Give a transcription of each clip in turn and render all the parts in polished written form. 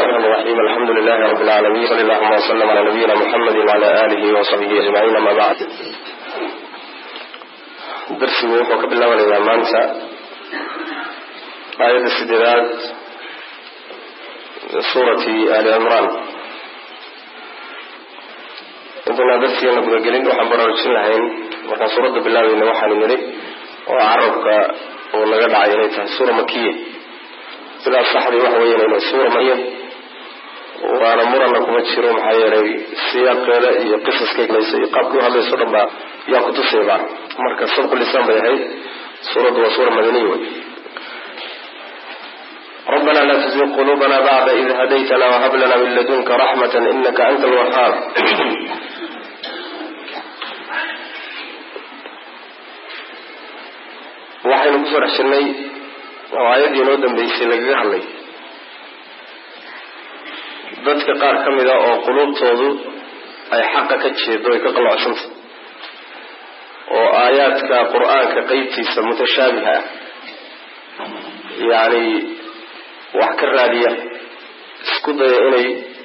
الرحمن الرحيم الحمد لله رب العالمين صلى الله وسلم على نبينا محمد وعلى آله وصحبه أجمعين ما بعد درسي وحوك بالله والإيمانسا آية السديرات سورة آل عمران إنتنا درسي نقول قليل وحنبر رجل لحين وكان سورة بالله وإنوحان الملك وعربك ونقل عينيتها سورة مكية sidaas saxdii wax weeyaan inay suura maayeen waana muran kuma jiro maxay yeelay siyaaqeeda iyo qisaskeyda iyo qaabkii hadlayso dhanba yaa ku tusayba marka sabq lisan bay ahayd suuradu waa suura madaniya ربنا لا تزغ قلوبنا بعد إذ هديتنا وهب لنا من لدنك رحمة إنك أنت الوهاب waxaynu ku soo dhashnay aayadii noo dambeysay lagaga hadlay dadka qaar ka mid a oo quluubtoodu ay xaqa ka jeedo ay ka qaloocsanta oo aayaadka qur-aanka qeybtiisa mutashaabiha ah yacni wax ka raadiya isku daya inay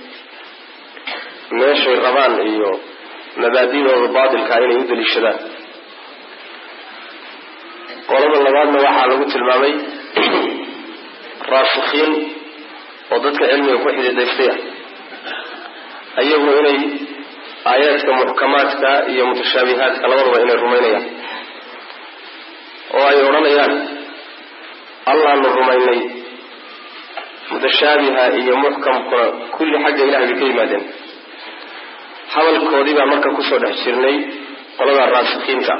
meeshay rabaan iyo mabaadidooda baatilkaa inay u daliishadaan qolada labaadna waxaa lagu tilmaamay raasikiin oo dadka cilmiga ku xididaystay ayagu inay aayaadka muxkamaadka iyo mutashaabihaadka labadaba inay rumaynayaan oo ay odhanayaan allaanu rumaynay mutashaabiha iyo muxkamkuna kulli xagga ilahay bay ka yimaadeen hadalkoodii baa marka kusoo dhex jirnay qolada raasikiinta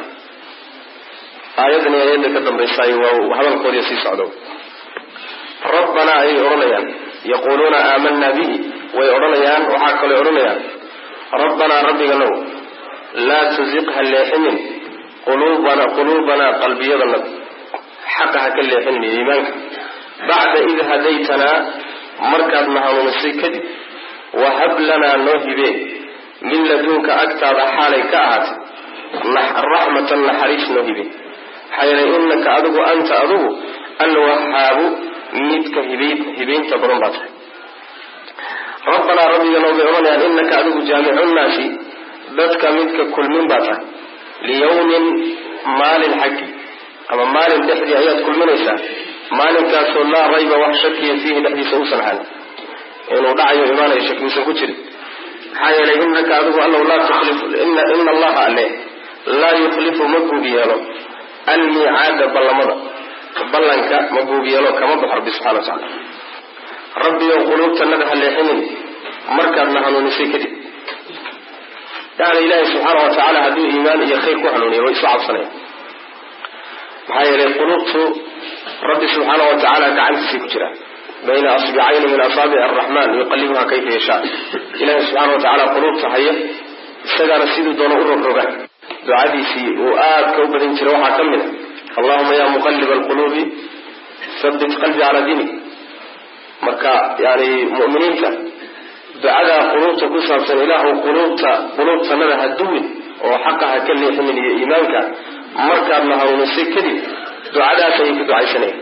aayadani aayadda ka dambaysaay waa hadalkoodii sii socdo rabbana ayay odhanayaan yaquuluuna aamanaa bihi way odhanayaan waxaa kaloo odhanayaan rabbanaa rabbiganow laa tuziq ha leexinin quluubanaa qalbiyadana xaqa ha ka leexinin iimaanka bacda id hadaytanaa markaadna hanuunisay kadib wahab lanaa noo hibeen min ladunka agtaada xaalay ka ahaatay raxmatan naxariis noo hibeen maxaa yeelay inaka adigu anta adigu alwahaabu midka hibeynta badan baa tahay rabbanaa rabbiganow bay odhanayaan inaka adigu jaamicu nnaasi dadka midka kulmin baa tahay liyawmin maalin xaggi ama maalin dhexdii ayaad kulminaysaa maalinkaasoo laa rayba wax shakiya fiihi dhexdiisa uusan ahaan inuu dhacayo imaanayo shaki uusan ku jirin maxaa yeelay inaka adigu allow ina allaha alle laa yukhlifu ma guub yeelo almiicaada ballanka ma guub yeelo kama baxo rabbi subxana watacaala rabbiyow quluubtanada ha leexinin markaadna hanuunisay kadib yani ilaahay subxaana watacaala hadduu iimaan iyo khayr ku hanuuniyo way isu cabsanaya maxaa yeelay quluubtu rabbi subxaana watacaala gacantiisay ku jiraa bayna asbicayni min asaabic araxmaan yuqalibuha kayfa yashaa ilaahay subxaana watacaala quluubta haya isagaana siduu doono u rogroga ducadiisii uu aadka u badin jiray waxaa ka mid a allahuma ya muqalib alquluubi habbit qalbi calaa diinik marka yani mu'miniinta ducadaa quluubta ku saabsan ilaahu quluubtanada ha duwin oo xaqa ha ka leexinin iyo iimaanka markaadna hanuunisay kadib ducadaas ayay ku ducaysanayaan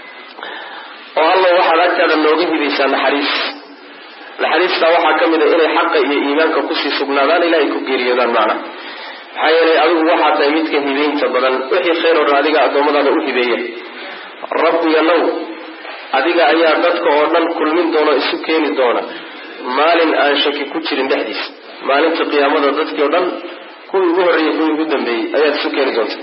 oo alla waxaad agtaada nooga hibaysaa naxariistaa waxaa ka mid a inay xaqa iyo iimaanka kusii sugnaadaan ilaahay ku geeriyoodaan macna maxaa yeelay adigu waxaa tahay midka hibeynta badan wixii khayr oo dhan adiga addoommadaada u hibeeya rabbiganow adiga ayaa dadka oo dhan kulmin doona isu keeni doona maalin aan shaki ku jirin dhexdiisa maalinta qiyaamada dadkii oo dhan kuwii ugu horreeyey kuwii ugu dambeeyey ayaad isu keeni doonta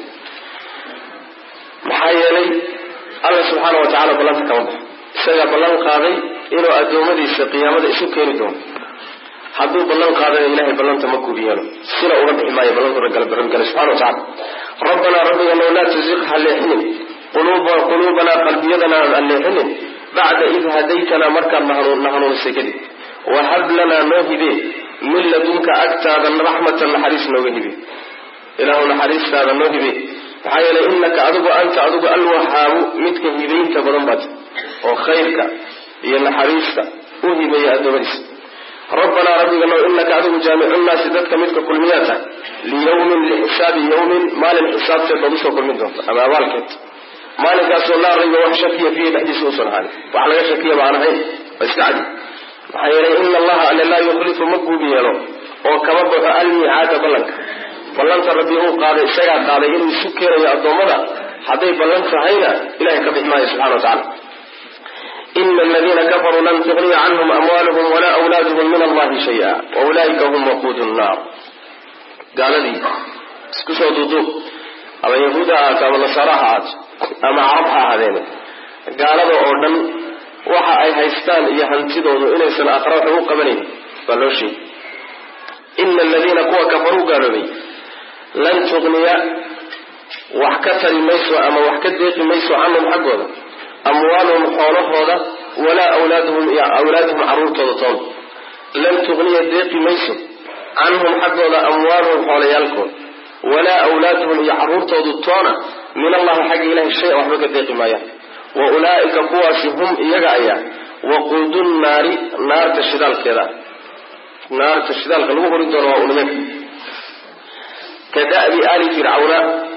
maxaa yeelay alla subxaana watacaala ballanta kama baxo isagaa ballan qaaday inuu addoommadiisa qiyaamada isu keeni doono hadduu ballan qaadana ilahay ballanta ma guub yeelo sina uga bixi maayo ballantu rabbigale subxana watacaala rabbanaa rabbiganow laa tuziq ha leexinin quluubanaa qalbiyadana ha leexinin bacda id hadaytanaa markaadna hanuunisay kadib wahab lanaa noo hibee min ladunka agtaada raxmatan naxariis nooga hibee ilaahu naxariistaada noo hibee maxaa yeelay inaka adigu anta adigu alwahaabu midka hibeynta badan baad oo khayrka iyo naxariista u hibeeya addoommadiisa rabbanaa rabbiganow inaka adigu jaamicu nnaasi dadka midka kulmiyaa tahay liyawmin lixisaabi yawmin maalin xisaabteed baad usoo kulmin doonta ama abaalkeed maalinkaasoo laa rayba wax shakiya fiihi dhexdiisa uusan ahaanin wax laga shakiya baan ahayn waa iska cadi إن الله لا يخلف مقبوبينه وكما بقى الميعاد بلنت ربيه قال إساقا قال إنه سكر يا الضمرة حتى بلنت عينا إلهي كبحماه سبحانه وتعالى إن الذين كفروا لن تغني عنهم أموالهم ولا أولادهم من الله شيئا وأولئك هم وقود النار قال لي اسكسوا ضدوك أما يهودا أما نصارها أما عربها هذين قال له أردن وحا أي هايستان إيا هنتدون إليسان أقرأه قبلين قالوا شيء إن الذين كفروا قالوا لي لن تغني وحكتر الميسو أما وحكتر الميسو عنهم حقودا أموالهم حولهم ولا أولادهم عرور تضطون لن تغني الديق ميسو عنهم حقودا أموالهم حوليالكم ولا أولادهم عرور تضطون من الله حق إله الشيء وحبك الديق مايا وأولئك قواسهم إيقايا وقود النار نار تشدال كذا نار تشدال قلوه ردون وأولئك كدأب آل فرعون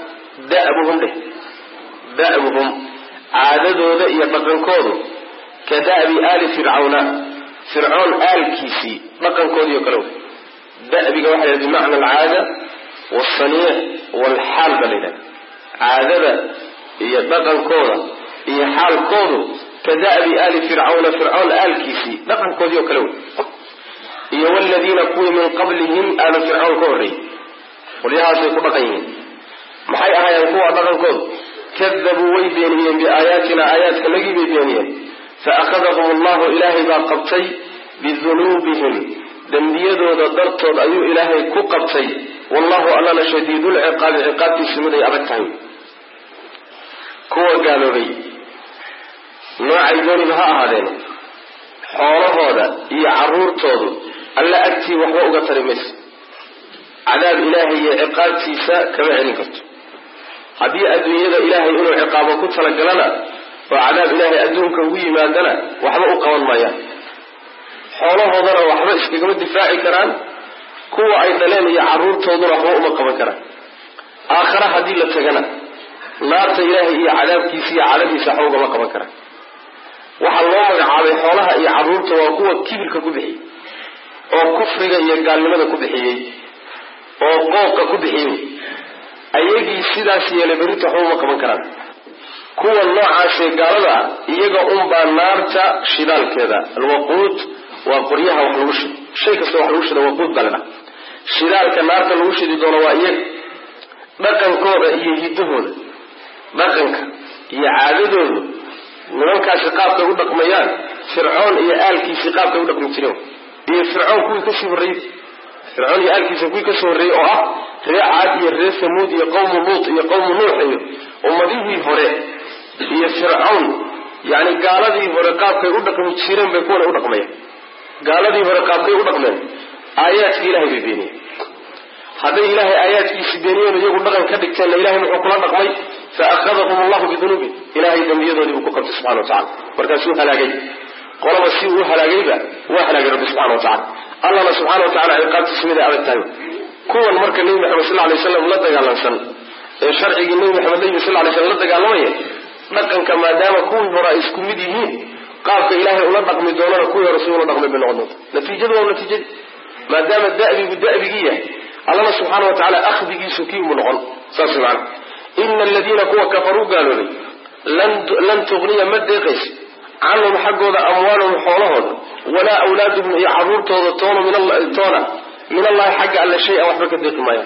دأبهم عاددooda iyo dhaqankoodu kadaabi aali fircawn aalkiisii dhaqankoodii oo kale da'biga waxa la bimacna alcaada والصنيع والحال بلده caadada iyo dhaqankooda iyo xaalkoodu kadaabi aali fircawn aalkiisii dhaqankoodii oo kale iyo walladina kuwi min qablihim aala fircawn ka horreeyay waliyahaasay ku dhaqan yihiin maxay ahaayeen kuwa dhaqankoodu كذبوا ويبينيين بآياتنا آيات كنجي بيبينيين فأخذهم الله إلهي باقبتي بذنوبهم دمديدو دردرتو أيو إلهي كقبتي والله ألنا شديد العقاب عقاب تسمدي أبتعين كوا قالوا لي نوع يقولي بها هذين حوله هذا يعرور تودو ألا أكتي وحوة أغتر مس عذاب إلهي عقاب تيسا كما عنكت haddii adduunyada ilaahay inuu ciqaabo ku talagalana oo cadaab ilaahay adduunka ugu yimaadana waxba u qaban maayaan xoolahoodana waxba iskagama difaaci karaan kuwa ay dhaleen iyo carruurtooduna waxba uma qaban karaan aakhira haddii la tagana naarta ilaahay iyo cadaabkiisa iyo cadadiisa waxba ugama qaban karaan waxaa loo magacaabay xoolaha iyo carruurta waa kuwa kibirka ku bixiyey oo kufriga iyo gaalnimada ku bixiyey oo qooqa ku bixiyey ayagii sidaas yeelay berita waxba uma qaban karaan kuwa noocaasee gaalada iyaga unbaa naarta shidaalkeeda alwaquud waa qoryaha wax lagu shido shay kasta wax lagu shida waquud baa ladhaha shidaalka naarta lagu shidi doono waa iyaga dhaqankooda iyo hiddahooda dhaqanka iyo caadadoodu nimankaasi qaabkay u dhaqmayaan fircoon iyo aalkiisii qaabkay u dhaqmi jireen iyo fircoon kuwii kasii horreeyey fircoon iyo aalkiisa kuwii kasoo horreeyey oo ah reer caad iyo reer samuud iyo qowmu luut iyo qowmu nuux iyo ummadihii hore iyo fircawn yani gaaladii hore qaabkay u dhaqmi jireen bay kuwana u dhaqmayaan gaaladii hore qaabkay u dhaqmeen aayaadkii ilahay bay beeniyeen hadday ilaahay aayaadkiisi beeniyeen iyagu dhaqan ka dhigteenna ilahay muxuu kula dhaqmay faأkhadahum allahu bidunuubi ilahay dambiyadoodii buu ku qabtay subxana wa tacala markaasuu halaagay qolaba si uu halaagayba waa halaagay rabbi subxana wa tacala allana subxana wa tacala ciqaabtiisa miday adag tahay kuwan marka nebi maxamed sal lay slam la dagaalansan ee sharcigii nebi maxamed nebi sal lay slam la dagaalamaya dhaqanka maadaama kuwii hore ay isku mid yihiin qaabka ilaahay ula dhaqmi doonana kuwii hore si ula dhaqmay bay noqon doonta natiijadu waa natiijadii maadaama da'bigu da'bigii yahay allana subxaana wa tacala akhdigiisu kiimu noqon saas macana ina aladiina kuwa kafaruu gaaloobay lan tugniya ma deeqayso canhum xaggooda amwaaluhum xoolahooda walaa awlaaduhum iyo carruurtooda toona min allahi xagga alle shay-an waxba ka deeqi maayaan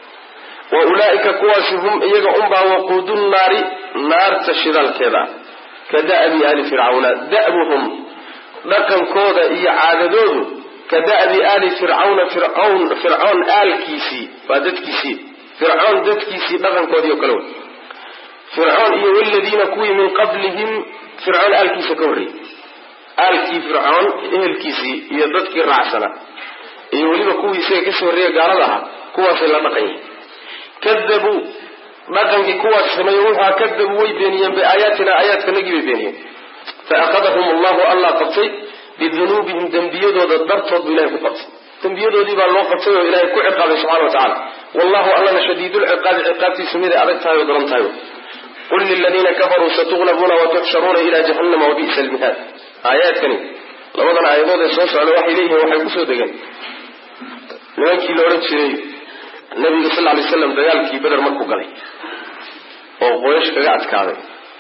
wa ulaa'ika kuwaasi hum iyaga unbaa waquudu nnaari naarta shidaalkeeda ka da'bi aali fircawna da'buhum dhaqankooda iyo caadadoodu ka da'bi aali fircawna fircoon aalkiisii waa dadkiisii fircoon dadkiisii dhaqankoodii oo kale wey fircoon iyo waladiina kuwii min qablihim fircoon aalkiisa ka horreeyey aalkii fircoon ehelkiisii iyo dadkii raacsanaa iyo weliba kuwii isaga kasoo horreeya gaalada ahaa kuwaasay la dhaqan yihin kadabuu dhaqankii kuwaas sameeye wuxua kadabuu way beeniyeen biaayaatina aayaadkanagii bay beeniyeen faأkhadahum allahu allah qabtay bidunuubihim dembiyadooda dartood buu ilahay ku qabtay dembiyadoodii baa loo qabtay oo ilahay ku ciqaabay subxana wa tacala wallahu allana shadiidulciqaabi ciqaabtiisu miday adag tahay oo daran tahay qul liladiina kafaruu satuglabuuna watuxsharuuna ila jahannama wabi'sa almihaad aayaadkani labadan aayadood ee soo socda waxay leeyihiin waxay kusoo degeen nimankii la odhan jiray nabiga sal lla alay slam dagaalkii beder markuu galay oo quraysh kaga adkaaday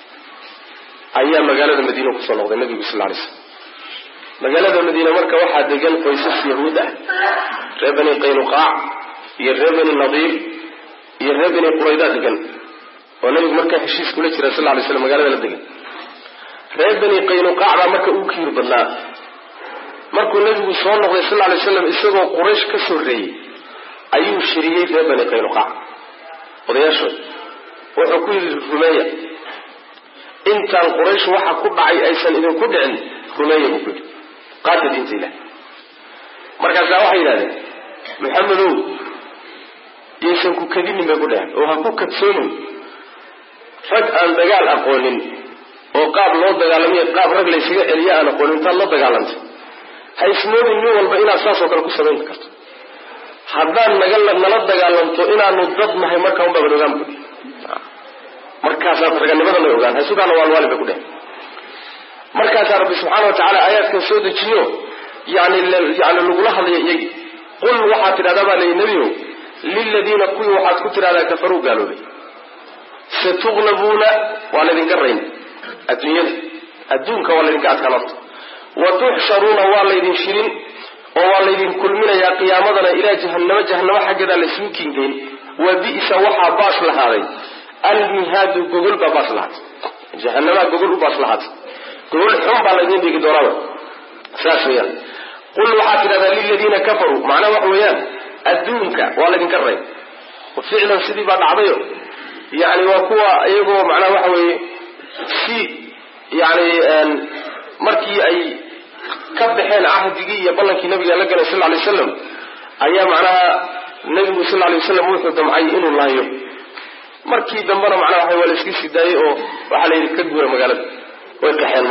ayaa magaalada madiina kusoo noqday nabigu sal lla alay slam magaalada madiina marka waxaa degan qoysas yahuud ah reer bani qaynuqaac iyo reer bani nadiir iyo reer bani qurayda degan oo nabigu markaa heshiis kula jira sal lla alay slam magaalada la degan reer bani qaynuqaac baa marka uu kiir badnaa markuu nabigu soo noqday sal lla alay slam isagoo quraysh ka soo reeyey ayuu shiriyey reer bani qaynuqaac odayaashood wuxuu ku yidhi rumeeya intaan quraysh waxa ku dhacay aysan idinku dhicin rumeeya buu ku yidhi qaata diinta ilaah markaasaa waxay yidhahdeen maxamedow yaysan ku kadinin bay ku dheheen oo ha ku kadsoonin rag aan dagaal aqoonin oo qaab loo dagaalamiyo qaab rag laysaga celiya aan aqoonin intaad la dagaalantay ha ismoodin nin walba inaad saasoo kale ku samayn karto haddaan nala dagaalanto inaanu dad nahay markaa un baaban ogaan bui markaasaad raganimadana ogaan haysugaana waalwaali bay ku dheheen markaasaa rabbi subxaana wa tacaala aayaadkan soo dejiyo yani lagula hadlaya iyagii qul waxaad tidhahdaa baa layi nebiyow liladiina kuwii waxaad ku tidhahdaa kafaruu gaaloobay satuglabuuna waa laydinka rayn adduunka waa laydinka adkaan horta wa tuxsharuuna waa laydin shirin oo waa laydin kulminayaa qiyaamadana ilaa jahannamo xaggeedaa laysugu kingeyn wa bi'sa waxaa baas lahaaday almihaadu gogol baa baas lahaatay jahanamaa gogol u baas lahaatay gogol xun baa laydin dhigi doonaaba saas weeyaan qul waxaad tidhahdaa liladiina kafaruu macnaha waxa weeyaan adduunka waa laydinka ray ficlan sidii baa dhacdayo yani waa kuwa iyagoo macnaha waxa weeye si yani markii ay ka baxeen cahdigii iyo ballankii nabiga la galay sal lla alay wasalam ayaa macnaha nabigu sal lla alay wasalam wuxuu damcay inuu laayo markii dambena macnaha waxa waa la iska sii daayey oo waxaa la yidhi ka guura magaalada way qaxeen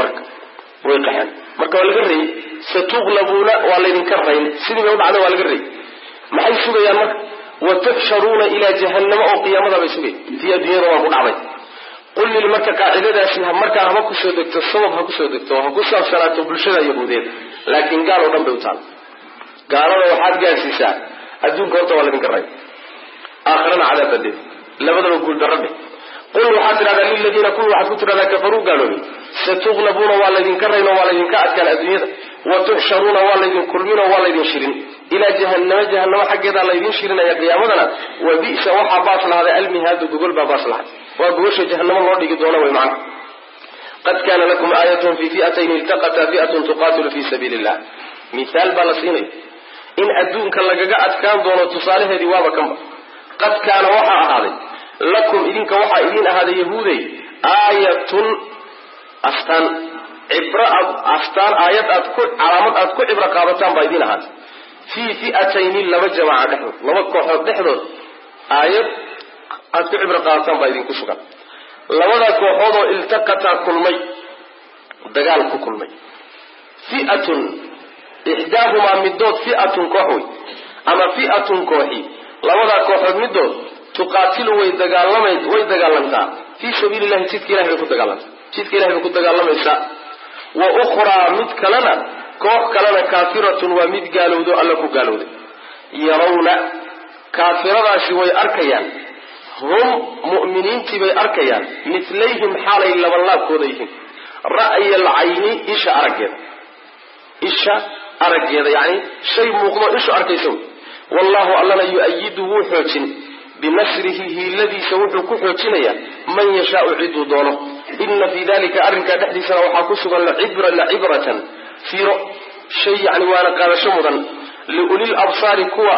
marka waa laga rayy satuglabuuna waa laydinka rayn sidii bay u dhacday waa laga rayy maxay sugayaan marka watuxsharuuna ilaa jahannama oo qiyaamada bay sugay tii adduunyada waa ku dhacday qul lil marka qaacidadaasi markaa haba kusoo degto sabab ha kusoo degto ha ku saabsanaato bulshada yahuudeed laakiin gaal oo dhan bay u taal gaalada waxaad gaadhsiisaa adduunka horta waa laydinka rayn aakhirana cadaab badeed labadaba guuldarradhe qul waxaad tidhahdaa liladiina kuwii waxaad ku tidhahdaa kafaruu gaaloobay satuglabuuna waa laydinka rayn oo waa laydinka adkaan adduunyada wa tuxsharuuna waa laydin kulmin oo waa laydin shirin ilaa jahannamo xaggeedaa laydin shirinaya qiyaamadana wa bi'sa waxaa baas lahaaday almihaadu gogol baa baas lahaday waa gogosha jahannamo loo dhigi doono way macna qad kaana lakum aayatun fii fi'atayn iltaqataa fi'atun tuqaatilu fii sabiili illah mithaal baa la siinaya in adduunka lagaga adkaan doono tusaalaheedii waaba kanba qad kaana waxaa ahaaday lakum idinka waxaa idin ahaaday yahuudey aayatun astaan aayad calaamad aad ku cibro qaadataan baa idin ahaatay fii fi'atayni laba jamaaca dhexdood laba kooxood dhexdood aayad aad ku cibro qaadataan baa idinku sugan labada kooxood oo iltaqataa kulmay dagaal ku kulmay fi'atun ixdaahumaa midood fi'atun koox wey ama fi'atun kooxi labadaa kooxood midood tuqaatilu way dagaalantaa fii sabiili illahi jidka ilahay bay ku dagaalamaysaa wa ukhraa mid kalena koox kalena kaafiratun waa mid gaalowdo alla ku gaalowday yarawna kaafiradaasi way arkayaan hum mu'miniintii bay arkayaan milayhim xaalay labanlaabkooda yihiin ra'ya alcayni isha araggeeda yani shay muuqdo ishu arkaysa wallahu allana yu-ayidu wuu xoojin binasrihi hiiladiisa wuxuu ku xoojinayaa man yashaau ciduu doono ina fii dalika arrinkaa dhexdiisana waxaa ku sugan lacibratan fiiro shay yani waana qaadasho mudan liulil absaari kuwa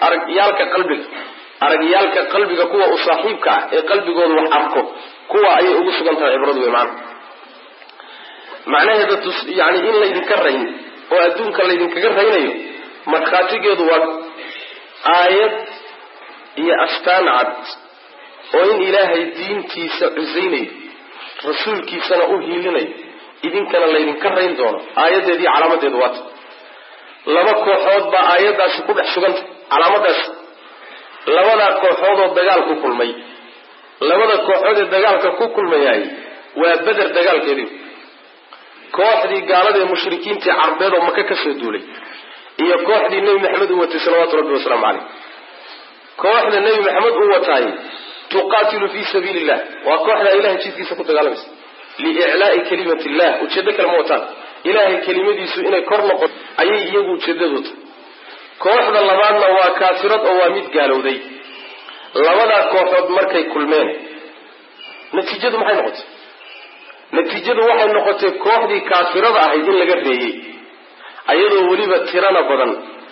aragyaalka qalbiga kuwa u saaxiibka ah ee qalbigooda wax arko kuwa ayay ugu sugan tahay cibradu wey macnaheeda yani in laydinka rayn oo adduunka laydinkaga raynayo markhaatigeedu waa aayad iyo astaan cad oo in ilaahay diintiisa cusaynayo rasuulkiisana u hiilinayo idinkana laydinka rayn doono aayadeediiyo calaamadeedu waata laba kooxood baa aayaddaasi ku dhex sugantay calaamadaasi labadaa kooxoodoo dagaal ku kulmay labada kooxood ee dagaalka ku kulmayaay waa beder dagaalkeedii kooxdii gaalada ee mushrikiintii carbeed oo maka kasoo duulay iyo kooxdii nebi maxamed uu watay salawaatu rabbi wasalaamu caleyh. kooxda nebi maxamed uu wataay tuqaatilu fii sabiili illah, waa kooxda ilahay jidkiisa ku dagaalamaysa liiclaa'i kalimati illah. ujeedo kale ma wataan, ilaahay kelimadiisu inay kor noqoto ayay iyagu ujeedadu tahay. kooxda labaadna waa kaafirad oo waa mid gaalowday. labadaa kooxood markay kulmeen natiijadu maxay noqotay? natiijadu waxay noqotay kooxdii kaafirada ahayd in laga reeyey, ayadoo weliba tirana badan,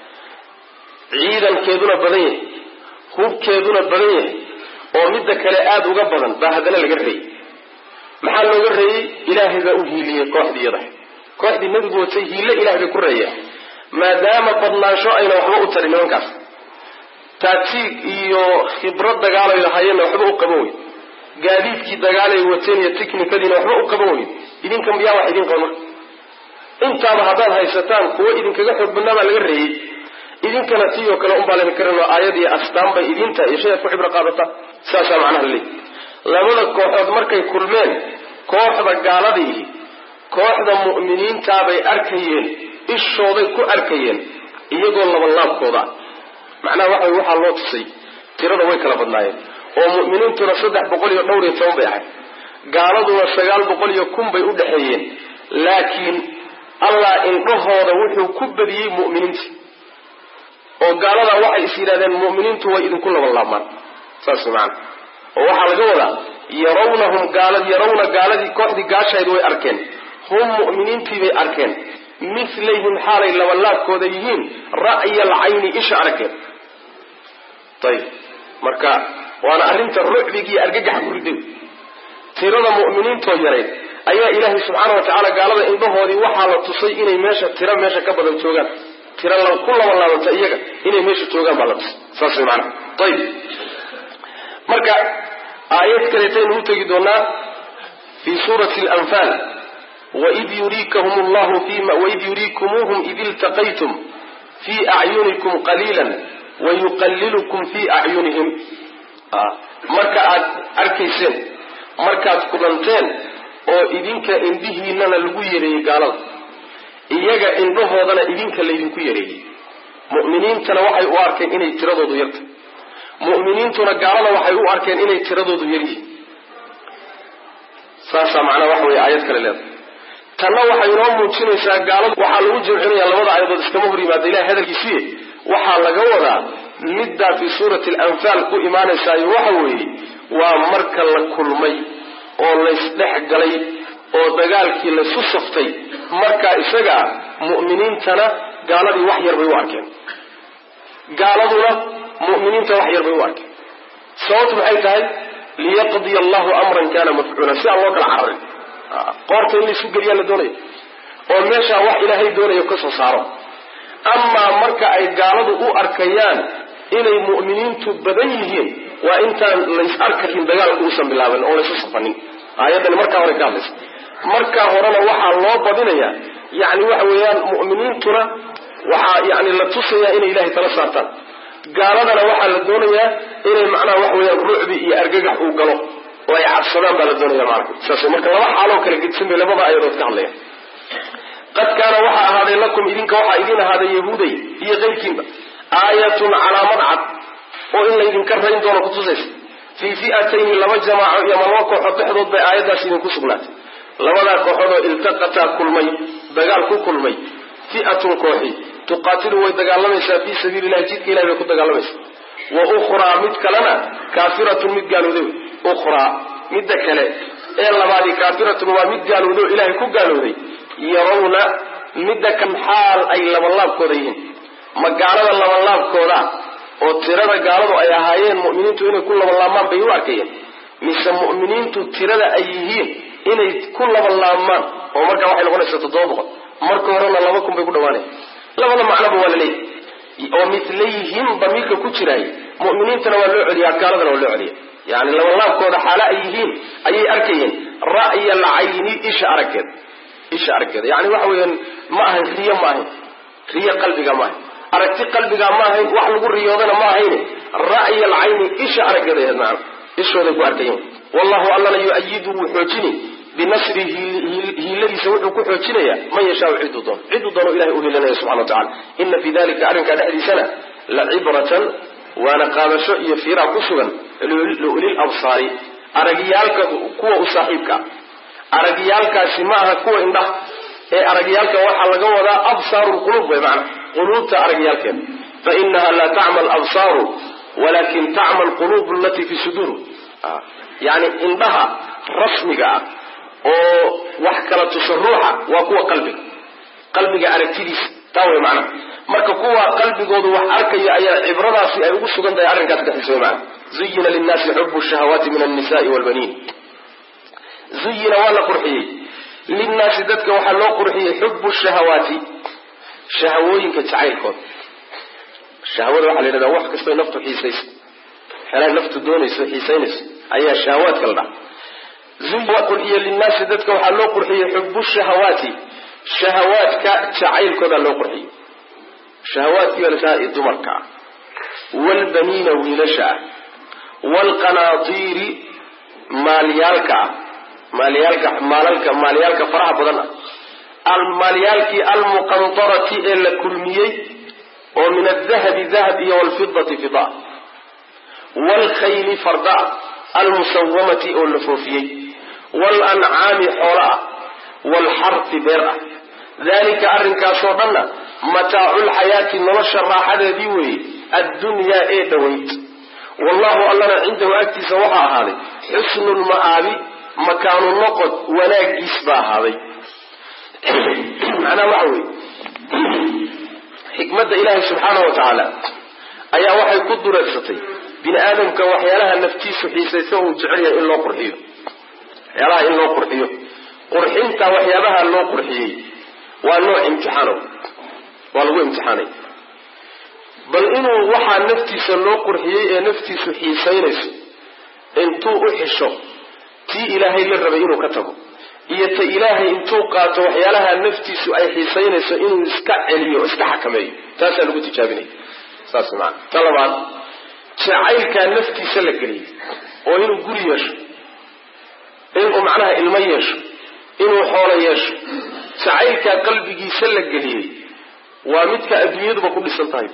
ciidankeeduna badan yahay, hubkeeduna badan yahay, oo midda kale aada uga badan baa haddana laga reeyey. maxaa looga reeyey? ilaahay baa u hiiliyey kooxdii iyadahay. kooxdii nebigu watay hiille ilahay bay ku reeyeen, maadaama badnaansho ayna waxba u tarin nimankaas. taatiig iyo khibrad dagaalay lahaayeenna waxba u qaban weyn, gaadiidkii dagaalay wateen iyo tiknikadiina waxba u qaban weyn. idinka yaa wax idin qaba marka? intaaba haddaad haysataan kuwo idinkaga xoog badnaa baa laga reeyey. idinkana tii oo kale unbaa laydin karin oo aayad iyo astaan bay idinta iyo shay aad ku cibro qaadataa. saasaa macnaha laleey. labada kooxood markay kulmeen, kooxda gaaladii kooxda mu'miniintaabay arkayeen, ishooday ku arkayeen iyagoo labanlaabkooda. macnaha waxaa loo tusay tirada way kala badnaayeen, oo mu'miniintuna 310 bay ahayd, gaaladuna 900 bay u dhexeeyeen. laakiin allah indhahooda wuxuu ku badiyey mu'miniintii, oo gaalada waxay is yidhahdeen mu'miniintu way idinku labanlaabmaan. saas macna oo waxaa laga wadaa yarawnahum yarawna gaaladii kooxdii gaashayd way arkeen, hum mu'miniintii bay arkeen, milayhim xaalay labanlaabkooda yihiin, ra'ya alcayni isha arkeen. ayib marka waana arrinta rucbiga iyo argagaxa ku riday. tirada mu'miniintoo yarayd ayaa ilaahay subxaana wa tacaala gaalada indhahoodii waxaa la tusay inay tiro meesha ka badan joogaan, tiro ku labanlaabanta iyaga inay meesha joogaan baa la tusay. saas way macnaha. ayib marka aayad kaleetaynu u tegi doonaa fii suurati alanfaal, waid yuriikumuuhum id iltaqaytum fii acyunikum qaliilan wayuqallilukum fii acyunihim. marka aad arkayseen, markaad kulanteen oo idinka indhihiinana lagu yareeyey gaalada, iyaga indhahoodana idinka laydinku yareeyey. mu'miniintana waxay u arkeen inay tiradoodu yartay, mu'miniintuna gaalada waxay u arkeen inay tiradoodu yaryihiin. saasaa macnaha waxa weeye aayad kale leedahay. tanna waxay inoo muujinaysaa gaaladu waxaa lagu jamcinayaa labada aayadood iskama hor yimaada ilahay hadalkiisiiye. waxaa laga wadaa middaa fii suurati alanfaal ku imaanaysaayo waxa weeye waa marka la kulmay oo laysdhex galay oo dagaalkii laysu saftay, markaa isaga mu'miniintana gaaladii wax yar bay u arkeen, gaaladuna mu'miniinta wax yar bay u arkeen. sababtu maxay tahay? liyaqdiya allahu amran kana mafcuulan, si aan loo kala cararin. qoorta in laysu geliyaa la doonaya oo meeshaa wax ilaahay doonayo ka soo saaro. amaa marka ay gaaladu u arkayaan inay mu'miniintu badan yihiin, waa intaan lays arkayn dagaalku uusan bilaaban oo laysu safanin. aayaddani markaa hore ka hadlaysa. markaa horena waxaa loo badinayaa, yani waxa weeyaan mu'miniintuna waxaa yani la tusayaa inay ilahay tala saartaan, gaaladana waxaa la doonayaa inay macnaha waxa weeyaan rucbi iyo argagax uu galo oo ay cabsadaan baa la doonaya macnaha. saas marka laba xaaloo kala gedsan bay labada aayadood ka hadlayaan. qad kaana waxaa ahaaday lakum idinka waxaa idin ahaaday yahuuday iyo keyrkiinba aayatun calaamad cad oo in laydinka rayn doono kutusaysa, fii fi'atayni laba jamaaco iyo laba kooxood dhexdood bay aayaddaas idinku sugnaatay. labadaa kooxood oo iltaqataa kulmay, dagaal ku kulmay, fi'atun kooxi tuqaatilu way dagaalamaysaa fii sabiili illahi, jidka ilahay bay ku dagaalamaysaa, wa ukhraa mid kalena kaafiratun mid gaalowday. ukhraa midda kale ee labaadii kaafiratun waa mid gaalowday oo ilaahay ku gaalowday. yarawna midda kan xaal ay labanlaabkooda yihiin, ma gaalada labanlaabkooda oo tirada gaaladu ay ahaayeen mu'miniintu inay ku labanlaabmaan bay u arkayeen, mise mu'miniintu tirada ay yihiin inay ku labanlaabmaan oo markaa waxay noqonaysaa 700. marka horena 2,000 bay ku dhawaanaya. labada macnoba waa la leeyahy oo milayhim damiirka ku jiraay, mu'miniintana waa loo celiyaa, gaaladana waa loo celiya. yani labanlaabkooda xaalo ay yihiin ayay arkayeen, ra'ya alcayni isha aragkeeda. yani waxa weeyaan ma ahayn riyo, ma ahayn riyo qalbiga, ma ahayn aragti qalbiga, ma ahayn wax lagu riyoodana ma ahayn, ra'ya alcayni isha araggeeda ahayd. macna ishooday ku arkayeen. wallahu allana yu-ayidu wuu xoojini بنصره الذي سوحه كحو تشنيا من يشاء عدو دون إلهي أولي لنا سبحانه وتعالى إن في ذلك أرنك هذه سنة لعبرة وانا قام شيء يفيرا كسوا لأولي الأبصار أرجيالك قوة صاحبك أرجيالك سماها قوة عنده أرجيالك وحل جودا أبصار القلوب بمعنى قلوب أرجيالك فإنها لا تعمل أبصار ولكن تعمل قلوب التي في صدور يعني عندها رسمك أو وحكرة تصرحها وقوة قلبك أركتيس تاوي معنا marka kuwa qalbigoodu wax arkaya ayaa cibradaasi ay ugu sugan tahay arrinkaas dhexdiisa macna zuyina linnaasi hubbu shahawati min an-nisa'i wal banin zuyina wala qurxiyay linnaasi dadka waxa loo qurxiyay hubbu shahawati shahawooyinka jacaylkood shahawada waxa la yiraahdaa wax kasta naftu xiisayso xalay naftu doonayso xiisaynayso ayaa shahawaad kala dhac zuyina qurxiyay linnaasi dadka waxa loo qurxiyay hubbu shahawati shahawaadka jacaylkooda loo qurxiyay شهوات يرساء الدمركة والبنين ويلشا والقناطير ماليالك فرح بدنا الماليالك المقنطرة إلا كلمية ومن الذهب ذهبية والفضة فضاء والخيل فرداء المسومة واللفوفية والأنعام حوراء والحرث برع ذلك أرنكا صورنا متاع الحياة نرش الراحة ديوي الدنيا دويت والله ألنا عنده أكتي سوحا هذا حسن المآبي مكان النقد ولا جسبا هذا أنا وحوي حكمة إله سبحانه وتعالى أي وحي قدر أكستي بن آدم كوحيالها النفتيس حيثيثه جعلها إلا قرحيه يراها إلا قرحيه قرحينتا وحيالها إلا قرحيه والنوع امتحانه والله امتحاني بل إنه وحى نفتيس اللو قرحيه نفتيس حيسينيس انتو احشو تي إلهي للربينو كتبه إيتا إلهي انتو قاتو وحيالها نفتيس أي حيسينيس إنه اسكعلي واسكحكمي تاسا لقو تجابيني ساس معنا طلبات تعايل كان نفتيس لكري وإنه قريش إنه معناها الميش إنه حوليش تعايل كان قلبي سلك قليل ومدك أدوية بكل سلطان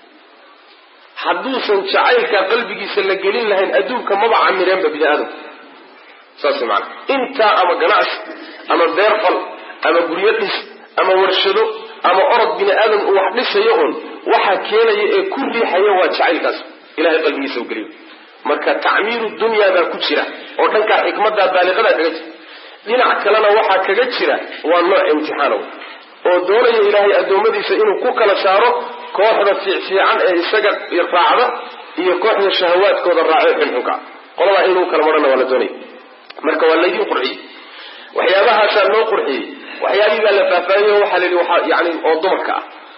حدوثا شعيرك قلبك سلقلين لهن أدوك مضع عمرين ببدا آدم ساسي معنا انت اما قناس اما بيرفل اما قريتنس اما ورشدو اما أرد بنا آدم وحدث يقول وحكينا كل حيوات شعيرك إلهي قلبك سلقلين مركا تعمير الدنيا ذا كتشرة وكانك حكمة بالغة كجت لنا عكلنا وحا كجتشرة والله امتحانه ودوري إلهي أدومديسا إنو كوكا سارو كوحدة fiican ee isaga raacda iyo kooxda shahawaadkooda raacay xilxuka qolada inuu kala marana wala doonay marka wala idin qurxi waxyaabaha loo qurxi waxyaabiga la faafaayo waxa la yiraahdo yaani oo dumarka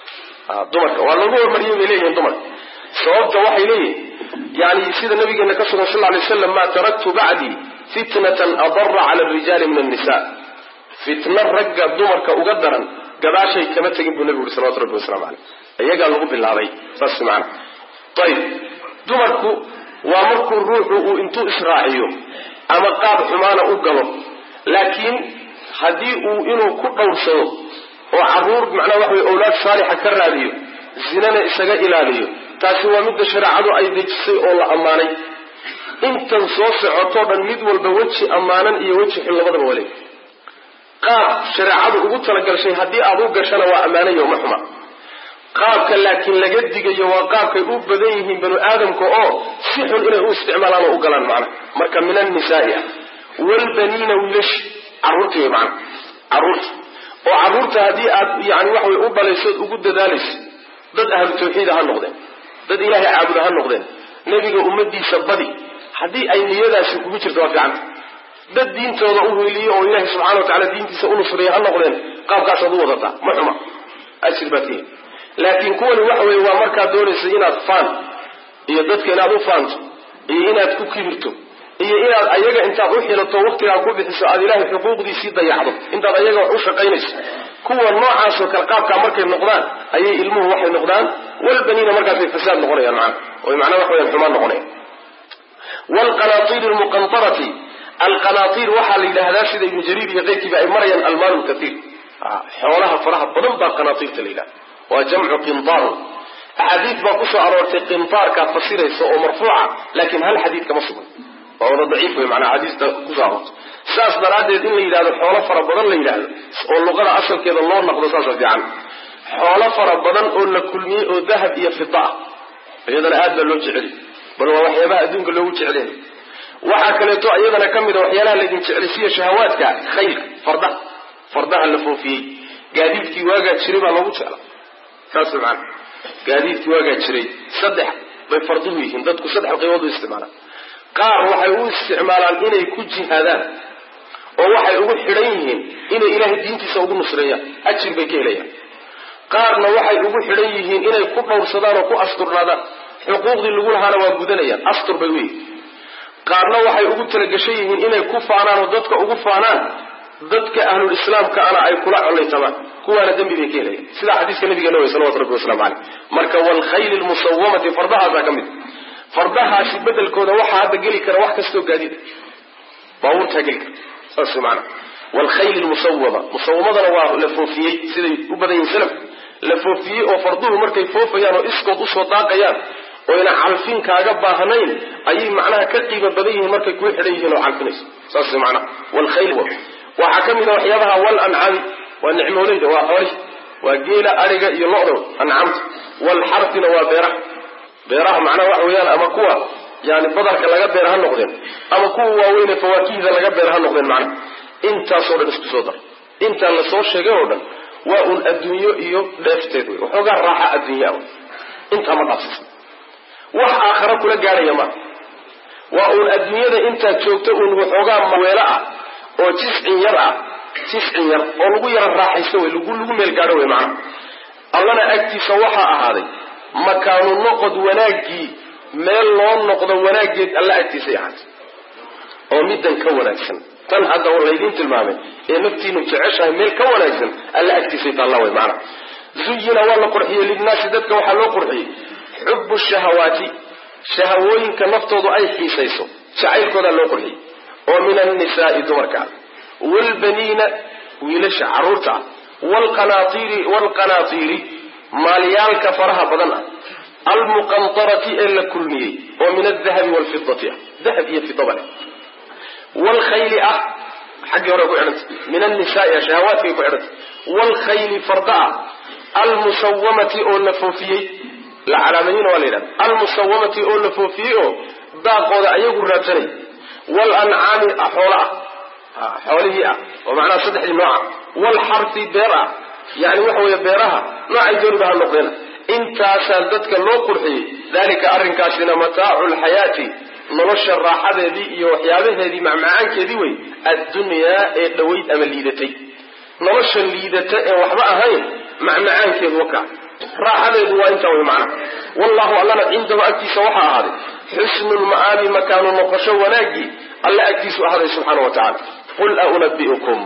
waa lagu hormariyay leeyahay dumar sababta waxay leeyahay yaani sida nabigeena ka sugan sallallahu alayhi wasallam ma taraktu ba'di fitnatan adarra 'ala ar-rijal min an-nisa fitna ragga dumarka uga daran gadaashay kama tagin buu nabigu sallallahu alayhi wasallam ayaga lagu bilaabay saas macna tayib dumarku waa markuu ruuxu uu intuu israaciyo ama qaab xumaana u galo laakiin hadii uu inuu ku dhowrsado oo caruur macna wax weey awlaad saalixa ka raadiyo zinana isaga ilaaliyo taasi waa mid shariicadu ay dejisay oo la amaanay intan soo socoto dhan mid walba waji amaanan iyo waji xil labadaba wali qaab shariicadu ugu talagashay hadii aad u gashana waa amaanayo ma xuma qaabka laakiin laga digayo waa qaabkay u badan yihiin banu aadamka oo si xun inay u isticmaalaan oo u galaan macna marka minan nisaa wal banina wilash arurtii macna arurta hadii aad yaani wax way u balayso ugu dadaalayso dad ahlu tawxiid ha noqdeen dad ilaahay caabudo ha noqdeen nabiga ummadiisa badi hadii ay niyadaasi kugu jirto waa fiican dad diintooda u heliyo oo ilaahay subxaanahu wa ta'ala diintiisa u nusreeyo ha noqdeen qaabkaas aad u wadata ma xuma asirbatii laakiin kuwani waxa weeye waa markaa doonaysa inaad faan iyo dadka inaad u faanto iyo inaad ku kibirto iyo inaad ayaga intaad u xilato waqtiga ku bixiso aad ilaahay xuquuqdiisii dayacdo intaad ayaga wax u shaqaynayso kuwa noocaas oo kala qaabka markay noqdaan ayay ilmuhu waxay noqdaan wal baniina markaas ay fasaad noqonayaan macna oo macna wax weeyaan xumaan noqonayaan wal qanatir al muqantarati alqanaatir waxaa la yidhaahdaa sida ibnu jariir iyo keyrkiiba ay marayaan almaal lkaiir xoolaha faraha badan baa qanaatirta la yidhahda waa jamcu qintaar axaadiid baa kusoo aroortay qintaarkaad fasiraysa oo marfuuca laakiin hal xadiid kama sugan waa wada daciif wey manaa xadiista kusoo aroortay saas daraaddeed in la yidhahdo xoolo fara badan la yidhaahdo oo luqada asalkeeda loo naqdo saasa fiican xoolo fara badan oo la kulmiyey oo dahab iyo fida ah iyadana aad baa loo jeceliy bal waa waxyaabaha adduunka loogu jecelyahay waxaa kaleeto iyadana ka mida waxyaalaha laydin jecelisiiya shahawaadka khaylka fardaha la foofiyey gaadiidkii waagaa jiray baa loogu jecla saas maana gaadiidkii waagaa jiray 3 bay farduhu yihiin dadku 3 qaybood u isticmaalaan qaar waxay u isticmaalaan inay ku jihaadaan oo waxay ugu xidhan yihiin inay ilaahay diintiisa ugu nusreeyaan ajir bay ka helayaan qaarna waxay ugu xidhan yihiin inay ku dhowrsadaan oo ku asturnaadaan xuquuqdii lagu lahaana waa gudanayaan astur bay weyi qaarna waxay ugu talagashan yihiin inay ku faanaan oo dadka ugu faanaan dadka ahlul islaamka ana ay kula colaytamaan kuwaana dambi bay ka helayaan sida xadiiska nabigeena wey salawatu rabbi wasalaamu caleyh marka walkhayli lmusawamati fardahaasaa ka mid fardahaasi bedelkooda waxaa hadda geli kara wax kastoo gaadida baabuurtaa geli kara saas maana walkhayli lmusawama musawamadana waa la foofiyey siday u badan yihin salaf la foofiyey oo farduhu markay foofayaan oo iskood usoo daaqayaan oo ina calfin kaaga baahnayn ayay macnaha ka qiimo badan yihiin markay kuu xidhan yihiin oo calfinayso saas macnaha walkhayl waxaa ka mid a waxyaabaha walancaami waa nicmooleyda waa xooli waa geela ariga iyo lo-da ancaamta walxarfina waa beeraha macnaha waxa weeyaan ama kuwa yani badarka laga beer ha noqdeen ama kuwa waaweyne fawaakihda laga beer ha noqdeen macnaha intaasoo dhan isku soo dar intaa lasoo sheegay oo dhan waa un adduunyo iyo dheefteed wey waxoogaa raaxa adduunyaa intaa ma dhaafsisan wax aakhara kula gaadhaya maa waa uun adduunyada intaad joogto uun waxoogaa maweelo ah oo jiscin yar oo lagu yara raaxaysto wey lagu meel gaadho wey macnaha allana agtiisa waxaa ahaaday makaanu noqod wanaaggii meel loo noqdo wanaaggeed alla agtiisay ahaatay oo middan ka wanaagsan tan hadda laydiin tilmaamay ee naftiinu jeceshahay meel ka wanaagsan alla agtiisay taalla wey macnaha zuyina waa la qurxiyey linnaasi dadka waxaa loo qurxiyey xubu shahawaati shahawooyinka naftoodu ay xiisayso jacaylkoodaa loo qurxiyey oo min annisaai dumarka ah waalbaniina wiilasha carruurta ah waalqanaatiiri maalyaalka faraha badan ah almuqantarati ee la kulmiyey oo min aldahabi waalfidati ah dahab iyo fidaba leh waalkhayli ah xaggii hore ku xidhantay min annisaai shahawaadkay ku xidhantay waalkhayli farda ah almusawamati oo la foofiyey la calaamadina waa la yidhahda almusawamati oo la foofiyey oo daaqooda ayagu raadsanay walancaami xoolo ah xoolihii ah oo macnaha 3 nooca waalxarfi beer ah yani waxa weeye beeraha noocay dooniba ha noqdeen intaasaa dadka loo qurxiyey dalika arrinkaasina mataacu lxayaati nolosha raaxadeedii iyo waxyaabaheedii macmacaankeedii wey addunyaa ee dhawayd ama liidatay nolosha liidata ee waxba ahayn macmacaankeedu wakaa raaxadeedu waa intaa wey macnaha wallahu allana cindahu agtiisa waxaa ahaaday xusnu lma'aabi makaanu noqosho wanaaggii alla agtiisu ahaaday subxaana wa tacala qul aunabiukum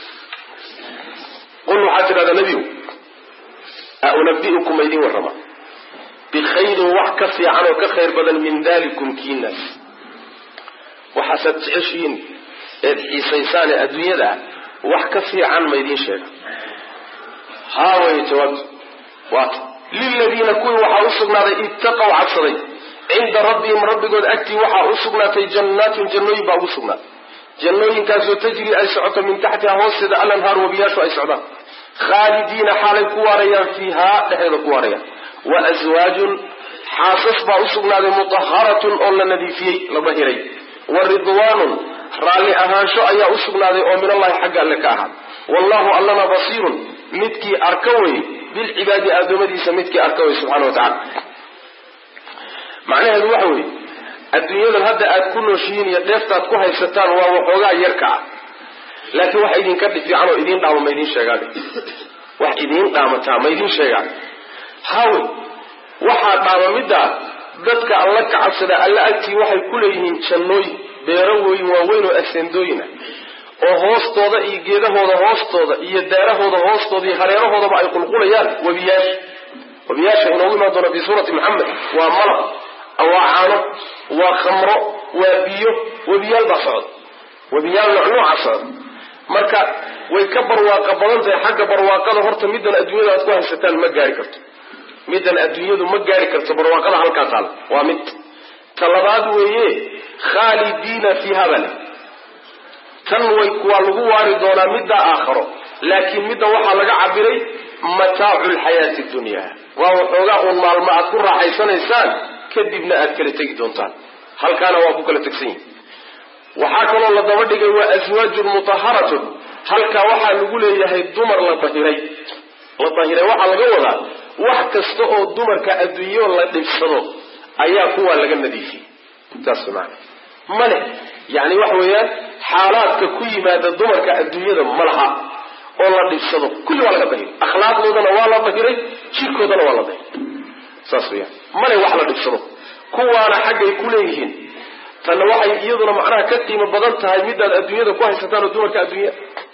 qul waxaa tidhahdaa nebigu aunabiukum maydin warrama bikhayrin wax ka fiican oo ka khayr badan min dalikum kiinaas waxaasaad jeceshihiin eed xiisaysaan ee adduunyada ah wax ka fiican maydin sheega haaway jawaabtu waata liladiina kuwii waxaa u sugnaaday ittaqow cabsaday cinda rabbihim rabbigood agtii waxaa u sugnaatay jannaatin jannooyin baa ugu sugnaatay jannooyinkaasoo tajri ay socoto min taxtiha hoosteeda alanhaar wabiyaashu ay socdaan khaalidiina xaalay ku waarayaan fiihaa dhexdeeda ku waarayaan wa aswaajun xaasas baa u sugnaaday mutaharatun oo la nadiifiyey la dahiray wa ridwaanun raalli ahaansho ayaa u sugnaaday oo min allahi xagga alle ka ahaa wallahu allana basiirun midkii arka wey bilcibaadi addoommadiisa midkii arka wey subxana wa tacala macnaheedu waxa weeye adduunyadan hadda aad ku nooshihiin iyo dheeftaad ku haysataan waa waxoogaa yarka ah laakiin wax idinka fiican oo idiin dhaamo ma idiin sheegaan wax idiin dhaamataa ma idiin sheegaan hawe waxaa dhaama middaa dadka alla ka cabsada alla agtii waxay ku leeyihiin jannooyin beero weyn waaweyn oo aseendooyin ah oo hoostooda iyo geedahooda hoostooda iyo daarahooda hoostooda iyo hareerahoodaba ay qulqulayaan wabiyaasha inoogu imaan doona fii suurati maxamed waa malab waa caano waa khamro waa biyo webiyaal baa socda webiyaal noocaasa marka way ka barwaaqa badan tahay xagga barwaaqada horta midan adduunyada aad ku haysataan ma gaari karto midan adduunyadu ma gaari karto barwaaqada halkaa taal waa mid talabaad weeye khaalidiina fiiha bale tan way kuwa lagu waari doonaa midda aakhiro laakiin midda waxaa laga cabiray mataacu lxayaati dunya waa waxoogaa uun maalmo aad ku raaxaysanaysaan kadibna aad kala tegi doontaan halkaana waa ku kala tegsan yihin waxaa kaloo la daba dhigay waa aswaajun mutaharatun halkaa waxaa lagu leeyahay dumar la dahiray waxaa laga wadaa wax kasta oo dumarka adduunyo la dhibsado ayaa kuwaa laga nadiifiyey saas maana male yani waxa weeyaan xaalaadka ku yimaada dumarka adduunyada ma laha oo la dhibsado kulli waa laga dahiray akhlaaqdoodana waa la dahiray jirkoodana waa la dahiray saas weyaan male wax la dhibsado kuwaana xaggay ku leeyihiin tanna waxay iyaduna macnaha ka qiimo badan tahay midaad adduunyada ku haysataan oo dumarka adduunya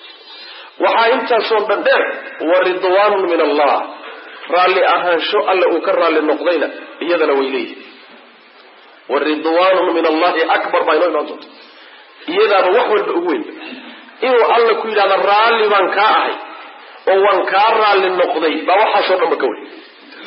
waxaa intaasoo dhan dheer wa ridwaanun min allah raalli ahaansho alle uu ka raalli noqdayna iyadana way leeyihin wa ridwaanun min allahi akbar baa inoo imaan doonta iyadaaba wax walba ugu weyn inuu alla ku yidhahda raalli baan kaa ahay oo waan kaa raalli noqday baa waxaasoo dhanba ka weyn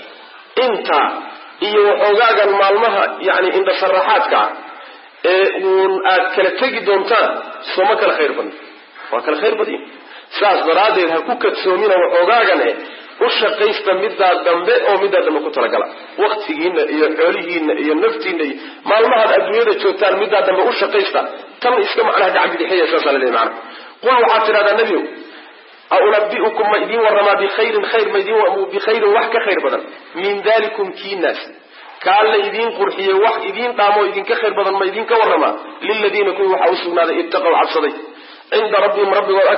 intaa iyo waxoogaagan maalmaha yani indhasaraxaadka ah ee uun aad kala tegi doontaan sooma kala khayr badna waa kala khayr badin saas daraaddeed ha ku kadsoomina waxoogaagan u shaqaysta middaa dambe oo middaa dambe ku talagala waktigiina iyo xoolihiina iyo naftiina iyo maalmahaad adduunyada joogtaan middaa dambe u shaqaysta tan iska macnaha gacan bidixeeya saasaa la leeyahy macana qul waxaad tidhahdaa nebiyow aunabi'ukum ma idiin warramaa bikhayrin khayr bikhayrin wax ka khayr badan min dalikum kiinaas kaa la idiin qurxiyey wax idiin dhaamoo idinka khayr badan ma idinka warramaa liladiina kuwii waxaa u sugnaaday ittaqow cabsaday cinda rabbihim rabbigood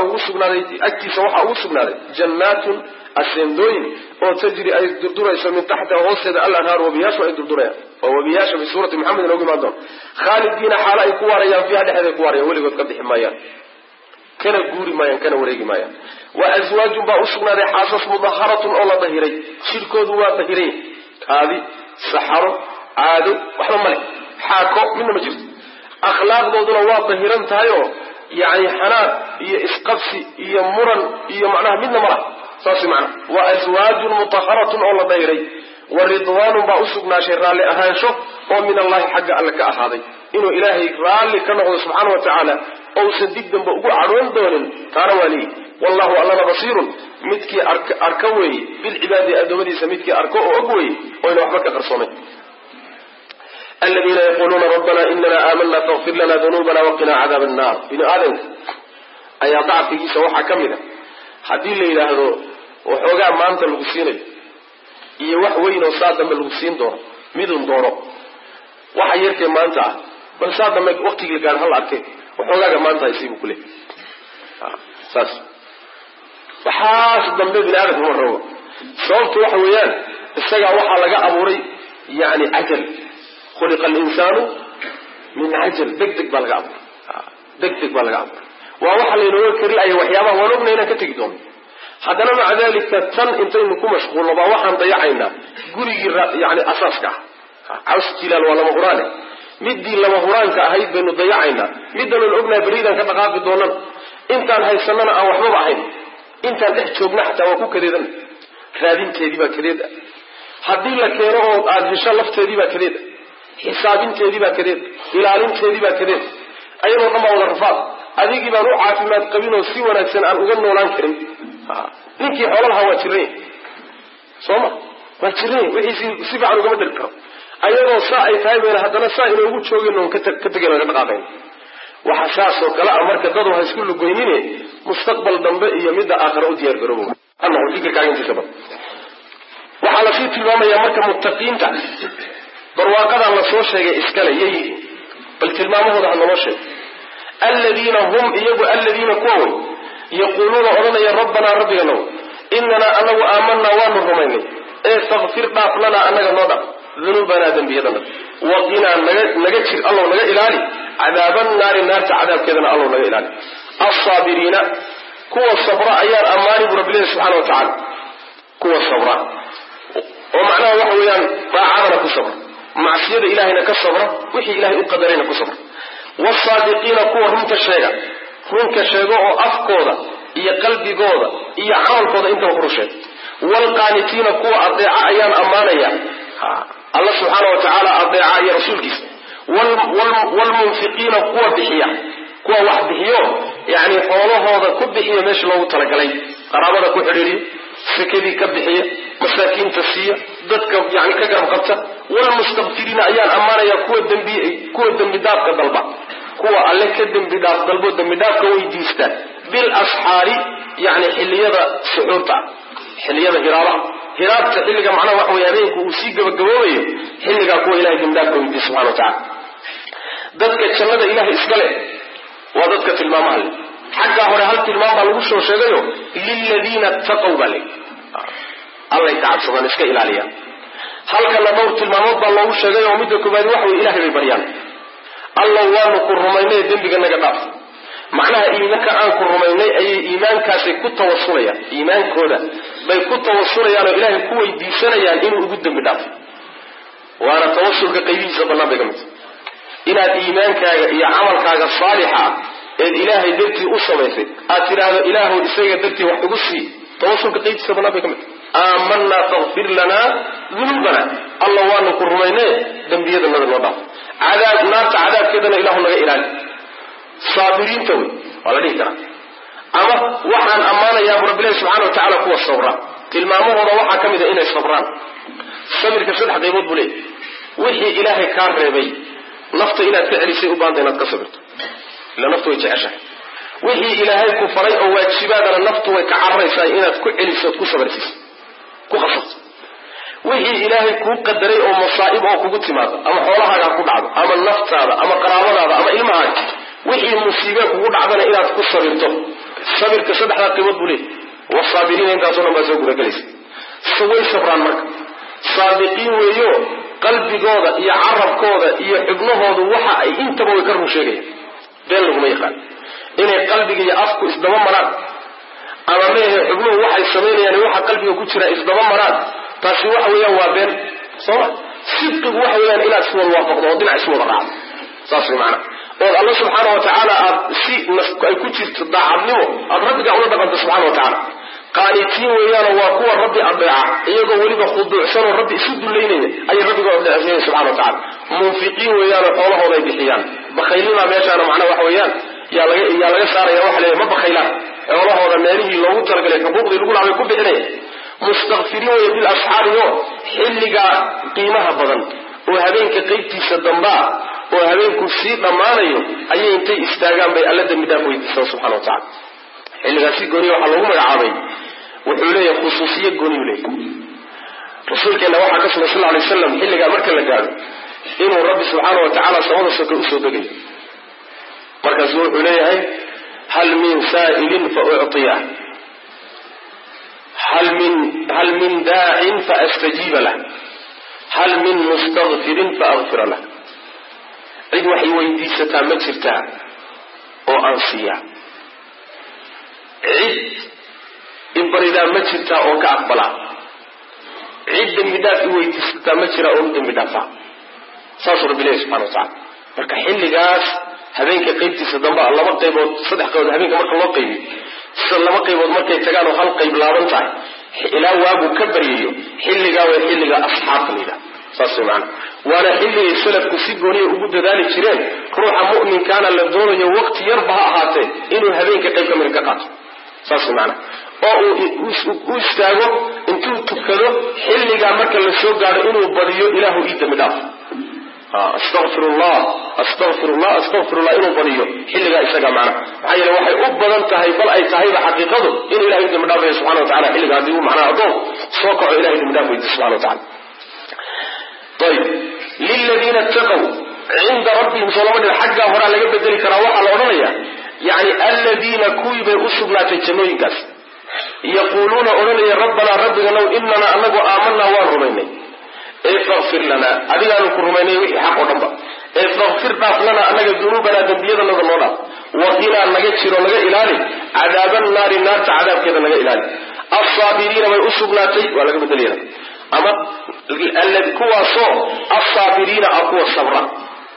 agtiisa waxaa ugu sugnaaday jannaatun aseendooyin oo tajri ay durdurayso min taxtiha hoosteeda alanhaaru wabiyaashu ay durdurayaan oo wabiyaasha fi suurati maxamed inoogu imaan doon khaalidiina xaalo ay ku waarayaan fiiha dhexeeday ku waarayaan weligood ka bixi maayaan kana guuri maayaan kana wareegi maayaan wa aswaajun baa u sugnaaday xaasas mudaharatun oo la dahiray jirkoodu waa dahiray kaadi saxaro caado waxba male xaako midna ma jirto akhlaaqdooduna waa dahiran tahay oo yani xanaaq iyo isqabsi iyo muran iyo macnaha midna malaha saas macnaha wa aswaajun mutaharatun oo la dahiray wa ridwaanun baa u sugnaashay raalli ahaansho oo min allahi xagga alle ka ahaaday inuu ilaahay raalli ka noqdo subxaana wa tacaala ousan dig damba ugu cadhoon doonin taana waa leeyi wallahu allana basiirun midkii arka weeye bilcibaadi addoommadiisa midkii arko oo og weeye oyna waxba ka qarsoonayn aladiina yaquluuna rabbana inana aamana faqfir lana dunuubana waqina cadaab annar bini aadamka ayaa dacfigiisa waxaa ka mid a haddii la yidhaahdo waxoogaa maanta lagu siinayo iyo wax weyn oo saa dambe lagu siin doono midun doono waxa yarkee maanta ah bal saa dambe waqtigii la gaadho hal arkay waxoogaaga maanta haysiibuu ku leeyahy saas waxaas dambe bini aadamka ma rabo sababtu waxa weeyaan isagaa waxaa laga abuuray yani cajal khuliqa alinsaanu min cajal degdeg baa laga abuuray waa waxa laynooga karilaya waxyaabaha waan ogna inaan ka tegi doono haddana maca dalika tan intaynu ku mashquulno baa waxaan dayacaynaa gurigii yani asaaska ah caws jilaal waa lama huraane midii lama huraanka ahayd baynu dayacaynaa middanan ognaha beriidaan ka dhaqaaqi doonana intaan haysanana aan waxbaba ahayn intaan dhex joogna xataa waa ku kadeedan raadinteedii baa kadeeda haddii la keeno oo aada hesho lafteedii baa kadeeda xisaabinteedii baa kadeeda ilaalinteedii baa kadeeda ayadoo dhan baa wada rafaad adigii baan u caafimaad qabin oo si wanaagsan aan uga noolaan karin ninkii xoolo lahaa waa jiran sooma waa jiran wixii si fiican ugama dheri karo ayadoo saa ay tahay bayna haddana saa inoogu joogin oon ka tegin oon ka dhaqaaqayn waxa saasoo kale ah marka dadu ha isku lugoynine mustaqbal dambe iyo midda aakhira u diyaar garoobo annahu fikirkaaga intiisa badan waxaa lasii tilmaamayaa marka muttaqiinta barwaaqadan lasoo sheegay iskale yayihiin bal tilmaamahooda ha naloo sheego aladiina hum iyagu aladiina kuwa wey yaquuluuna odhanaya rabbanaa rabbiganow inanaa anagu aamanaa waanu rumaynay ee fakfir dhaaf lanaa anaga noo dhaf dunuubanaa dembiyadana waqinaa naga jir allow naga ilaali cadaabannaari naarta cadaabkeedana allow naga ilaali alsaabiriina kuwa sabra ayaan ammaani bu rabbilahi subxana wa tacaala kuwa sabra oo macnaha waxa weeyaan daacadana ku sabra macsiyada ilahayna ka sabra wixii ilahay u qadarayna ku sabra والصادقين كوا runka sheego oo afkooda iyo qalbigooda iyo camalkooda inta ku rushay walqaanitina kuwa adeeca ayaan amaanaya Allah subhanahu wa ta'ala adeeca iyo rasuulkiisa والمنفقين kuwa bixiya kuwa wax bixiyo yani xoolahooda ku bixiyo meesha loogu talagalay qaraabada ku xiriiriyo sakadii ka bixiya masaakiinta siiya dadka yani ka garab qabta والمستغفرين ayaan amaanaya kuwa dambi daafka dalba kuwa alle ka dambi dhaaf dalbo dambi dhaafka weydiista bil ashaari yani xilliyada suxuurta xilliyada hiraabta xilliga macnaha waxa weeye habeenku uu sii gabagaboobayo xilliga kuwa ilaahay dambi dhaafka weydiista subhanahu wa ta'ala dadka jannada ilaahay iska leh waa dadka tilmaamaha leh xagga hore hal tilmaam baa lagu soo sheegayo lilladina taqaw bali Allah ta'ala iska ilaaliya halka dhowr tilmaamood baa loogu sheegay oo midda koobaad waxa weeye ilaahay bay baryaan Allah waanu ku rumaynay dambiga naga dhaaf macnaha iimaanka aan ku rumaynay ay iimaankaasi ku tawassulayaan iimaankooda bay ku tawassulayaan oo ilaahay ku weydiisanayaan inuu ugu dambi dhaafo waana tawassulka qaybihiisa bannaan bay ka mid inaad iimaankaaga iyo camalkaaga saalixa ee ilaahay dartii u samaysay aad tiraahdo ilaahu isaga dartii wax ugu sii tawassulka qaybihiisa bannaan bay ka mid آمنا تغفر لنا ذنوبنا الله وانو كرمينه ذنبيده نذ نو داف عذاب نار عذاب كدنا الهو نغا الهي صابرين تو ولا دي كرا اما waxaan amaana ya rabbi subhanahu wa ta'ala kuwa sabra tilmaamahooda waxa kamid ah inay sabraan sabirka saddex qaybood buu leeyahay wixii ilaahay ka reebay nafta inaad ka celisay u baahan inaad ka sabirto la naftu way jeceshahay wixii ilaahay ku faray oo waajibaadana naftu way ka carraysaa inaad ku celiso ku sabarsiiso ku khasabto wixii ilaahay ku qadaray oo masaa'ib oo kugu timaado ama xoolahaaga ku dhacdo ama naftaada ama qaraabadaada ama ilmahaaga wixii musiibo kugu dhacdana inaad ku sabirto sabirka saddexda qaybood buu leeyahay wasaabiriin inta soo ma soo gudagalaysa saway sabraan marka saabiqiin weeyo qalbigooda iyo carabkooda iyo xubnahooda waxa ay intaba way ka run sheegayaan been lagu ma yaqaan inay qalbiga iyo afku isdaba maraan ama meehe xubnuhu waxay sameynayaan waxa qalbiga ku jira isdaba maraan taasi waxa weeyaan waa been soo sidqigu waxa weeyaan inaad isku waafaqdo oo dhinac isku wada raacdo saas macna oo Allah subhanahu wa ta'ala si nafku ay ku jirto daacadnimo aad rabbiga ula dhaqanto subhanahu wa ta'ala qaanitiin weeyaan waa kuwa rabbi adeeca iyagoo waliba khuduucsan oo rabbi isu duleynaya ay rabbiga adeecayeen subhanahu wa ta'ala munfiqiin weeyaan xoolahooda ay bixiyaan bakhaylina meeshaana macna waxa weeyaan yaa laga saaraya waxa leeyahay ma bakhaylaan xoolahooda meelihii loogu talagalay xuquuqdii lagu laabay ku bixinaya mustaghfiriin bil ashaariyo xilliga qiimaha badan oo habeenka qaybtiisa damba oo habeenku sii dhamaanayo ayay intay istaagaan bay alla dambi dhaaf weydiisan subhanahu wa ta'ala xilligaasi gooni waxa lagu magacaabay wuxuu leeyahay khusuusiyad gooni u leeyahay rasuulkeena waxa ka sugan sallallahu alayhi wasallam xilliga marka la gaaro inuu rabbi subhanahu wa ta'ala samada soo u soo degay markaas wuxuu leeyahay hal min sa'ilin fa u'tiya hal min da'in fa astajib lahu hal min mustaghfirin fa aghfir lahu cid waxay weydiisataa ma jirtaa oo aan siiya cid ibridaa ma jirtaa oo ka aqbala cid dambi dhaaf weydiisataa ma jira oo dambi dhaafa saas rabbi subhanahu wa ta'ala marka xilligaas habeenka qaybtiisa damba laba qaybood saddex qaybood habeenka marka loo qaybiyo laba qaybood markay tagaan oo hal qayb laaban tahay ilaa waagu ka bariyo xilliga waa xilliga asxaabta leeyahay saas macna wala xilliga salafku si gooniyo ugu dadaali jireen ruuxa mu'minkaana la doonayo waqti yar baa ahaatee inuu habeenka qayb ka mid ka qaato saas macna oo uu istaago intuu tukado xilliga marka la soo gaaro inuu badiyo ilaahu ii dambi dhaaf astaghfirullah inuu badiyo xilliga isaga macna maxaa yeelay waxay u badan tahay bal ay tahay xaqiiqadu inuu ilaahay dambi dhaafayo subhanahu wa ta'ala xilliga hadii uu macna adoon soo kaco ilaahay dambi dhaaf weydiiso subhanahu wa ta'ala طيب للذين اتقوا عند ربهم صلوات الحق هنا laga bedeli kara waxa la oranaya yani alladina kuiba usugnaatay jannooyinkaas yaquluna oranaya rabbana rabbana innana anagu aamanna wa rumaynay faghfir lana adigaanu ku rumaynay wixii xaq oo dhanba faghfir lana anaga dunuubana dambiyadana nooda wa qila naga jiro naga ilaali cadaaban naari naarta cadaabkeeda naga ilaali as-saabiriina way usugnaatay waa laga bedelaya ama alladhi kuwa soo as-saabiriina aqwa sabra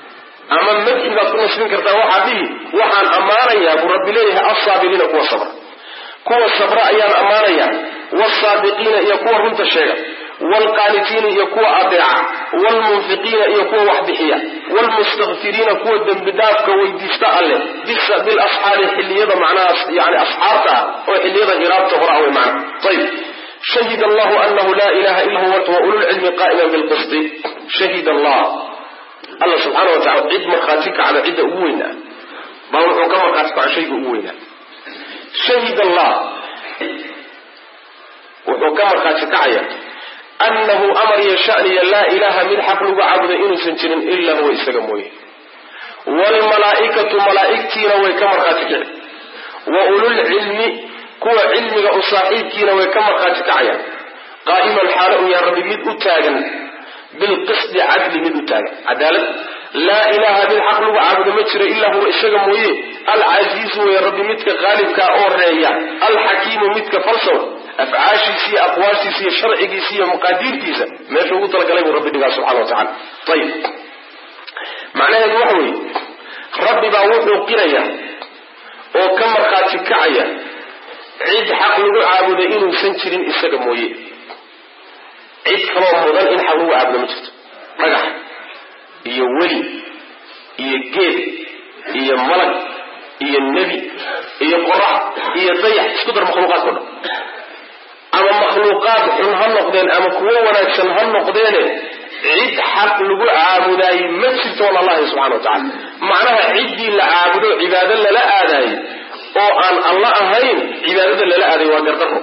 أما مدحي بكون نسبين كرتا وحدي وحن أمانيا برب ليه الصابرين كوا صبر كوا الصبر أيام أمانيا والصادقين يكوا رنت الشيء والقانتين يكوا أبيعا والمنفقين يكوا وحدحيا والمستغفرين كوا الدنبداف كويديستاء بالأصحار اللي يضا معناها يعني أصحارتها واللي يضا إرادة غرأوي معنا. طيب شهد الله أنه لا إله إلا هو وأولو العلم قائما بالقسط. شهد الله سبحانه وتعالى عد مرخاتك على عد أوينا ما هو كما مرخاتك على شيء أوينا. شهد الله وكما مرخاتك عيا أنه أمر يشأني لا إله من حق لعبد إنس إلا هو إسلامه والملائكة ملائكتين وكما مرخاتك وأولو العلم كوا علمك أصاحبكين وكما مرخاتك عيا قائما الحال يا رب مد أتاغا بالقسط عدل مد أتاغا عدالة لا إله بالحق لعبد مجر إلا هو إسلامه العزيز ويا رب مدك غالب كأوريا الحكيم مدك فلسو أفعاشي سي أقواشي سي شرعي سي مقادير كيسا ما يشوفوا تلك عليه ربي دقاء سبحانه وتعالى. طيب معناه الوحوي ربي باوحو قرية وكم مرخاتي كعية عيد حق لغو عابد إنو سنشرين إساق مويه عيد كما مضان إن حق لغو عابد مجرد مقح إيا ولي إيا جيب إيا ملك إيا النبي إيا قرع إيا ضيح اسكدر مخلوقات كله أما مخلوقات حن نقدين أما كوا ونكسن هن نقدين عيد حق لغو عابداي مجرد الله سبحانه وتعالى معناها عيدي لعابدو عبادا لا آداي oo aan Allah ahayn cibaadada la aaday waa gardarro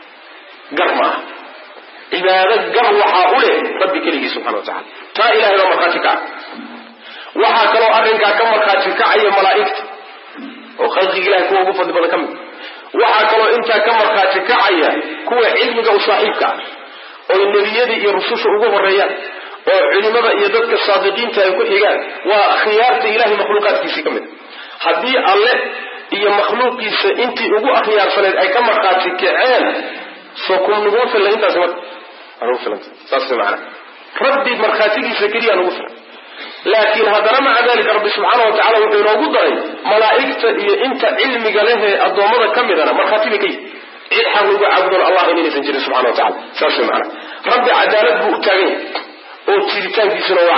garma cibaadada gar waxa u leh rabbi kaliya subhanahu wa ta'ala ta ilaahay waa markaatika waxa kale oo arrinka ka markaatika ay malaa'ikta oo khalqiga ilaahay kuwa ugu fadli badan kamid waxa kale oo inta ka markaatika ay kuwa cilmiga u saaxiibka oo nabiyada iyo rususha ugu horeeyaan oo culimada iyo dadka saadiqiinta ay ku xigaan waa khiyaarta ilaahay makhluuqaadkiisa kamid hadii alle iyo makhluuqiisa intii ugu akhyaarsaneed ay ka marqaati kaceen soo kun nugu filan intaas ma aanu filan taas macna rabbi marqaatigiisa kaliya nugu filan laakiin hadana ma adalika rabbi subhanahu wa ta'ala wuxuu noogu daray malaa'ikta iyo inta cilmiga leh adoomada kamidana marqaatiga kay cid xaqiiqo abdul allah inaysan jirin subhanahu wa ta'ala taas macna rabbi cadaalad buu u taagay oo jiritaankiisuna waa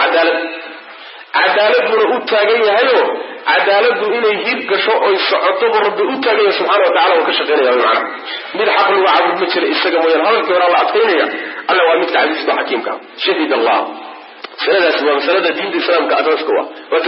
cadaaladuna u taagan yahayo cadaaladu inay hib gasho oo socoto rabbi u taagay subhanahu wa ta'ala oo ka shaqeynaya macna mid xaq lagu caabud ma jira isaga mooyaan hadalka hore la adkeynaya alla waa mid casiis oo xakiimka shahid allah saladaas waa masalada diinta islaamka asaaska waa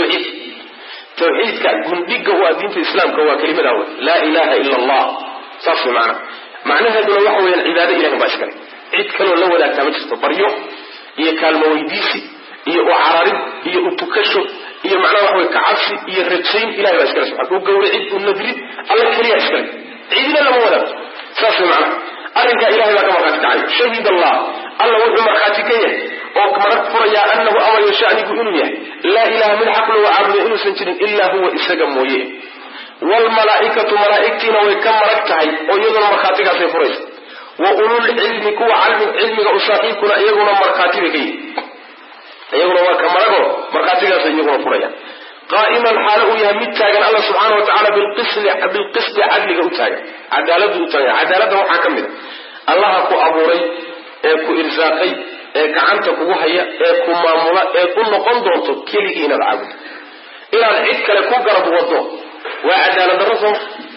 tawxiidka gundhiga waa diinta islaamka waa kelimada la ilaha illa allah saas macnaheedu waxa weeyaan cibaado ilaahay baa iskale cid kale oo la wadaagta ma jirto baryo iyo kaalmo weydiisi iyo cararid iyo tukasho iyo macna wax way ka cabsi iyo rajayn ilaahay iskala subhanahu gowricid u nadrid alla kaliya iskala ciidina lama wada saas macna arrinka ilaahay baa ka marxaati kacay shahid allah alla wuxuu marxaati ka yahay oo marag furaya annahu amar yashanigu inuu yahay la ilaha min haqlu wa abdu inuu san jirin illa huwa isaga mooye wal malaa'ikatu malaa'iktina way ka marag tahay oo iyaduna marxaatigaas ay furayso wa ulul ilmi kuwa ilmiga u saaxiibkuna iyaguna marxaatiga ka yahay ayaguna waa ka marago markaatigaas iyaguna furaya qaa'iman xaalu yahay mid taagan Allah subhanahu wa ta'ala bil qisd adliga u taagan cadaaladu u taagan cadaalada waxa kamid Allah ku abuuray ee ku irsaaqay ee gacanta kugu haya ee ku maamula ee ku noqon doonto kaliya inaad caabud ila cid kale ku garab wado waa cadaalad darro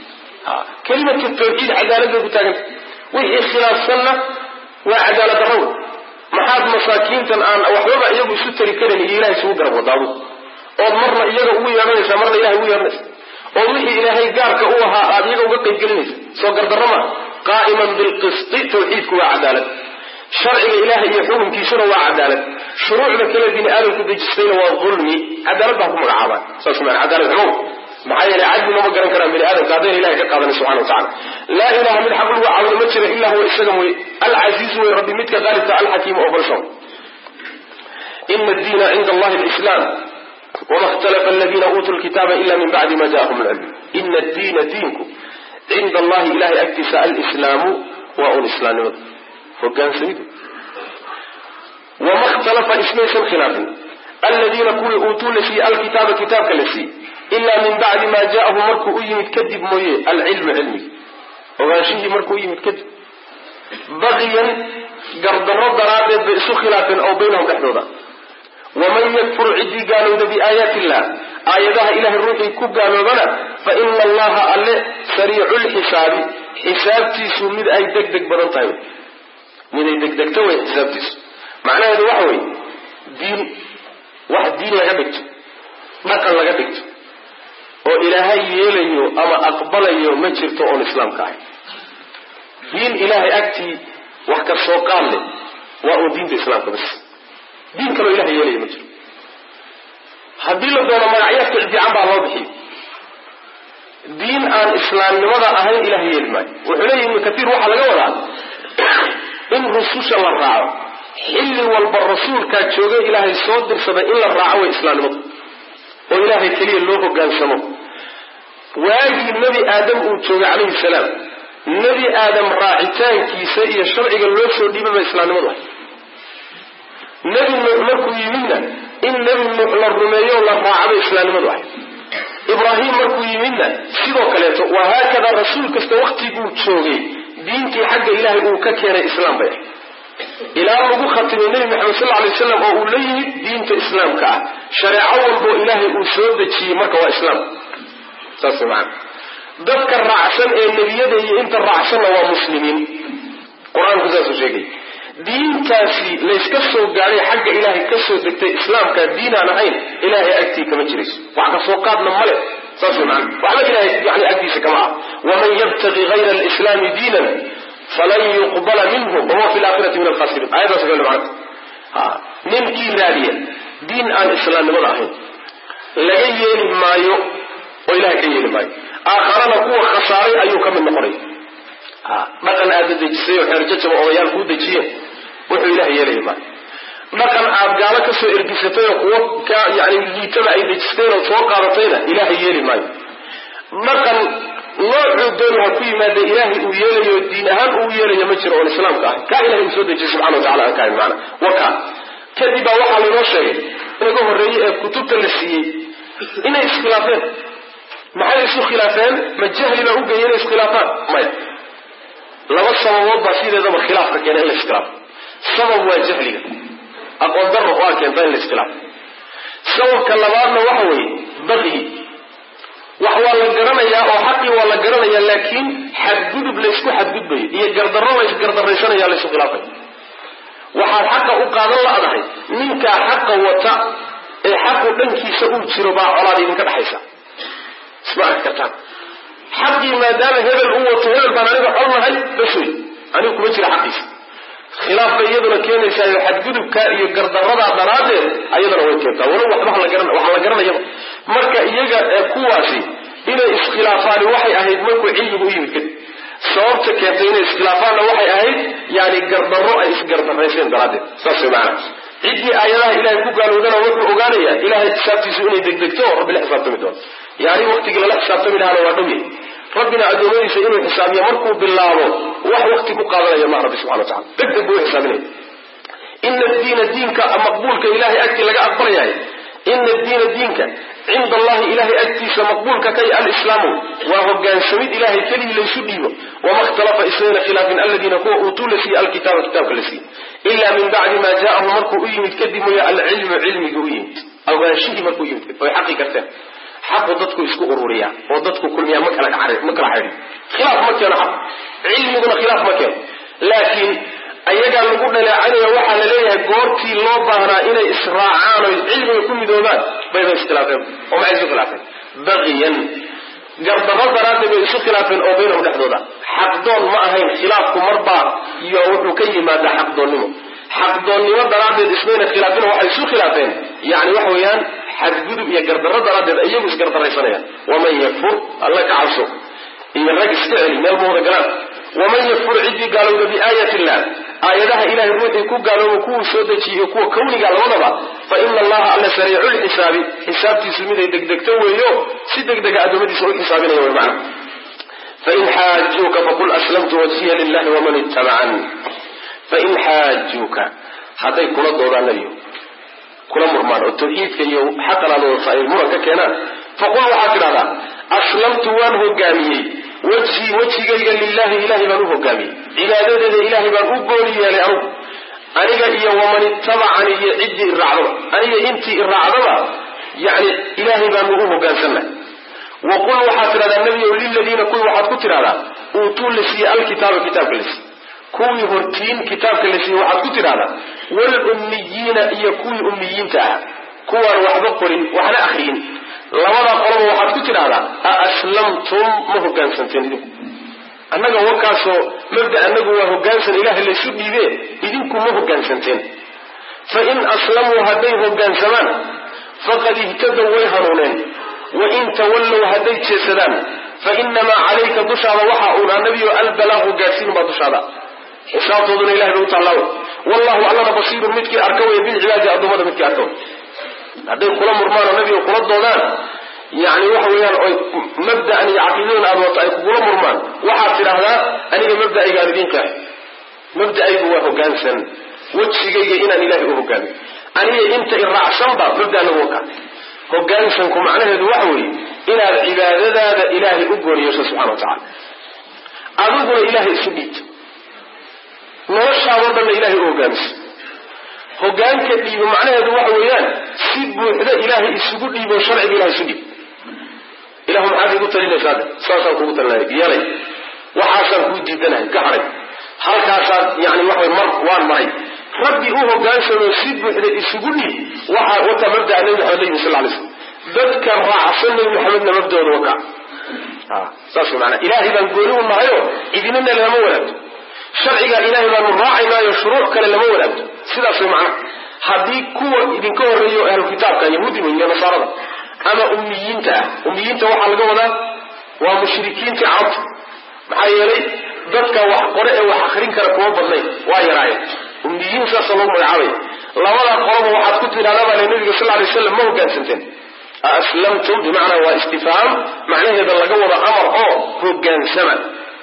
kalimatu tawxiid cadaaladu ku taagan wixii khilaafsanna waa cadaalad darro maxaad masaakiintan aan waxba iyagu isu tari karin ilaahay soo garab wadaado oo marna iyaga ugu yeeranaysa marna ilaahay ugu yeeranaysa oo wixii ilaahay gaarka u ahaa aad iyaga uga qayb gelinaysa soo gardarama qaa'iman bil qist tawxiidku waa cadaalad sharciga ilaahay iyo xukunkiisuna waa cadaalad shuruucda kala diin aadamku dejistayna waa dhulmi cadaalad baa ku magacaabaan saas ma cadaalad xukun maxaa yeelay cadli ma garan karaan bini aadamka haddii ilaahay ka qaadanay subhanahu wa ta'ala la ilaha min xaq lagu caabudo ma jira illa huwa isaga mooye al-aziz wa rabbi midka qaalibka al-hakim oo balshan inna ad-diina 'inda allahi al-islam وما اختلف الذين أوتوا الكتاب إلا من بعد ما جاءهم العلم إن الدين دينكم عند الله إله اكتساء الإسلام والإسلام وكان سيد وما اختلف اسمين خلاف aladiina kuwii uutuu la siiyey alkitaaba kitaabka la siiyey ilaa min bacdi maa jaahu markuu u yimid kadib mooye alcilmu cilmigi ogaanshihii markuu u yimid kadib baqiyan gardarro daraaddeed bay isu khilaafeen oo baynahum dhexdooda waman yakfur ciddii gaalowda biaayaati illah aayadaha ilahay ruuxii ku gaaloobana fa ina allaha alle sariicu lxisaabi xisaabtiisu mid ay degdeg badan tahay miday degdegto wey xisaabtiisu macnaheedu waxa wey diin laga dhigto dhaqan laga dhigto oo ilaahay yeelayo ama aqbalayo ma jirto oon islaamka ahay diin ilaahay agtii wax ka soo qaad leh waa uun diinta islaamka bas diin kaloo ilahay yeelayo ma jiro haddii la doono magacyo ficfiican baa loo bixiyo diin aan islaamnimada ahayn ilahay yeeli maayo wuxuu leeyahi ibnu katiir waxaa laga wadaa in rususha la raaco xilli walba rasuulkaa joogay ilaahay soo dirsaday in la raaco way islaamnimadu oo ilaahay keliya loo hogaansamo waagii nebi aadam uu joogay calayhi salaam nebi aadam raacitaankiisa iyo sharciga loo soo dhiibay ba islaamnimadu ahay nebi nuux markuu yimidna in nebi nuux la rumeeyo la raacaba islaamnimadu ahay ibraahim markuu yimidna sidoo kaleeto wahaakada rasuul kasta waktiguu joogay diintii xagga ilaahay uu ka keenay islaam bay ahay ilaa lagu khatimay nebi maxamed sal alay wasalam oo uu la yimid diinta islaamka ah shareeco walboo ilaahay uu soo dejiyey marka waa islaam saas macana dadka raacsan ee nebiyada iyo inta raacsanna waa muslimiin qur-aanku saasuu sheegay diintaasi layska soo gaadhay xagga ilaahay ka soo degtay islaamka diinaan ahayn ilaahay agtii kama jirayso wax ka soo qaadna male saas macana waxba ilaahay yani agtiisa kama ah waman yabtagi hayra alislaami diinan falan yuqbala minhu wahuwa fi laakhirati min alkhasiriin aayadaas kale macana ninkii raadiya diin aan islaamnimada ahayn laga yeeli maayo oo ilahay ka yeeli maayo aakharana kuwa khasaaray ayuu ka mid noqonay dhaqan aada dejisay oo xeerjajaba odayaal kuu dejiyeen wuxuu ilahay yeelaya maayo dhaqan aad gaalo kasoo ergisatay oo kuwo ka yani liitaba ay dejisteen oo soo qaadatayna ilahay yeeli maayo dhaqan noocuu dooni ha ku yimaada ilaahay uu yeelayo diin ahaan uu yeelayo ma jiro oon islaamka ahay kaa ilahay uu soo dejiyay subxana wa tacala aan ka hayn maana waka kadib baa waxaa laynoo sheegay inaga horreeyey ee kutubta la siiyey inay iskhilaafeen maxay isu khilaafeen ma jahli baa u geeyay inay iskhilaafaan maya laba sababood baa sideedaba khilaafka keena in la iskhilaafo sabab waa jahliga aqoon darro waa keenta in la iskhilaafo sababka labaadna waxa weeye baqyi wax waa la garanayaa oo xaqii waa la garanayaa laakiin xadgudub laysku xadgudbayo iyo gardarro la isgardaraysanaya laysu khilaafay waxaad xaqa u qaadan la-dahay ninkaa xaqa wata ee xaqu dhankiisa uu jiro baa colaad idinka dhexaysa isma arki kartaan xaqii maadaama hebel uu wato hebel baan aniga col nahay bas wey anigu kuma jira xaqiisa khilaafka iyaduna keenaysaayo xadgudubka iyo gardarradaa daraaddeed ayadana way keentaa walow waxaa la garanayaba marka iyaga ee kuwaasi inay iskhilaafaani waxay ahayd markuu cilmigu u yimid kadib sababta keentay inay iskhilaafaanna waxay ahayd yani gardarro ay isgardarayseen daraaddeed saas way macana ciddii aayadaha ilaahay ku gaalowdana wuxuu ogaanayaa ilahay xisaabtiisu inay degdegto oo rabbi la xisaabtami doono yani waktigii lala xisaabtami lahaana waa dhow yahay rabbina adoomadiisa inuu xisaabiyo markuu bilaabo wax wakti ku qaadanaya ma rabbi subxana wa tacala degdeg buu xisaabinaya ina diina diinka maqbuulka ilahay agtii laga aqbalayahay ina diina diinka cinda allahi ilahay agtiisa maqbuulka kay alislaamu waa hogaansamid ilahay keligii laysu dhiibo wama ikhtalafa islayna khilaafin aladiina kuwa uutuu la siiye alkitaaba kitaabka la siiye ila min bacdi ma jaahu markuu u yimid kadib mooye alcilmu cilmiga u yimid ogaanshihii markuu yimid kadib way xaqii garteen xaqu dadku isku ururiya oo dadku kulmiya ma kala xidhi khilaaf ma keeno xaq cilmiguna khilaaf ma keeno laakiin ayagaa lagu dhaleecanaya waxaa la leeyahay goortii loo baahnaa inay israacaan oy cilmiga ku midoobaan bayba iskhilaafeen oo maxay isu khilaafeen baqiyan gardarro daraaddeed bay isu khilaafeen oo baynahum dhexdooda xaqdoon ma ahayn khilaafku marbaa iyo wuxuu ka yimaadaa xaqdoonnimo xaqdoonnimo daraaddeed ismayna khilaafin waxay isu khilaafeen yani waxa weeyaan xadgudub iyo gardarro daraaddeed iyagu isgardaraysanayaan waman yakfur alla ka cabso iyo rag iska celi meel ma wada galaan waman yakfur ciddii gaalowda biaayati illah aayadaha ilahay ruuxii ku gaalooba kuwuu soo dejiye kuwa kawniga labadaba fa ina allaha alla sariicu lxisaabi xisaabtiisu miday degdegto weeyo si degdega adoomadiisa u xisaabinaya way macana fain xaajuuka faqul aslamtu wajhiya lilahi waman ittabacan fain xaajuuka hadday kula doodaan nabiyo كل مرمان التوحيد كيو حتى لا نصير مرة كنا فقل وحاكر هذا أسلمت وانه قامي وجهي لله إلهي بانه قامي عبادة إلهي بانه قولي يا لأرض أنيق إيا ومن اتبعني عدي الرعضة أنيق إنتي الرعضة يعني إلهي بانه قامسنا وقل وحاكر هذا النبي للذين كل واحد كتر هذا أوتوا لسي الكتاب كتاب لسي كوي هرتين كتاب لسي واحد كتر هذا والأميين إيا كوي أميين تعالى كوان واحد قرين واحد أخرين لولا قروا واحد كتر هذا أسلمتم مهجان سنتين أنك وكاسو مبدأ أنك وهجان إله اللي سبي به إذنكم مهجان سنتين فإن أسلموا هديه هجان زمان فقد اهتدوا ويهرونين وإن تولوا هديت سلام فإنما عليك دشار وحاؤنا النبي البلاغ قاسين بدشار وشاطدون إله بوت الله والله أعلم بصير متك أركوي بالعباد أضمد متك أركوي هذين كلام مرمان النبي وقرض دولان يعني وحويان مبدأ أن يعقلون أبو طائف كلام مرمان وحاصل هذا أن مبدأ إيجابيين كه مبدأ هو هجانسا وتشجع إن الإله هو هجان أني أنت الرعشان مبدأ نوكا هجانسا كم معناه الوحوي إلى العبادة هذا إله أجر يسوع سبحانه وتعالى أدوبنا إله سبيت نرشح وربنا إله أوجانس هجان كدي ومعناه الوحويان سبوا هذا إله السجود لي بشرع إله سبيت إلهم عادي قلت لنا سادة ساسا قلت لنا يالي وحاسا قلت جدنا كحري هل كاسا يعني وحوي وان معي ربي هجان سبوا هذا السجود لي وتمبدأ النبي محمد صلى الله عليه وسلم ذكر رعصنا محمد مبدأ الوقع ساسا معنا إلهي بنقولون معيو إذننا لهم ولد شرعي إلهي بن راعي ما يشروع كان لما ولد سيدا سمعنا هذه قوة إذن كور ريو أهل الكتاب كان يهودي من نصارى أما أميين تا وحلقونا ومشركين تعرف محايا لي ذاتك وحقرئ وحقرين كركوه بالله وهي رأي أميين سأصل الله العالي لولا قرب وحد كتب لنا للنبي صلى الله عليه وسلم ما هو كان سنتين أسلمتم بمعنى واستفهام معناه هذا اللقوة أمر هو كان سمن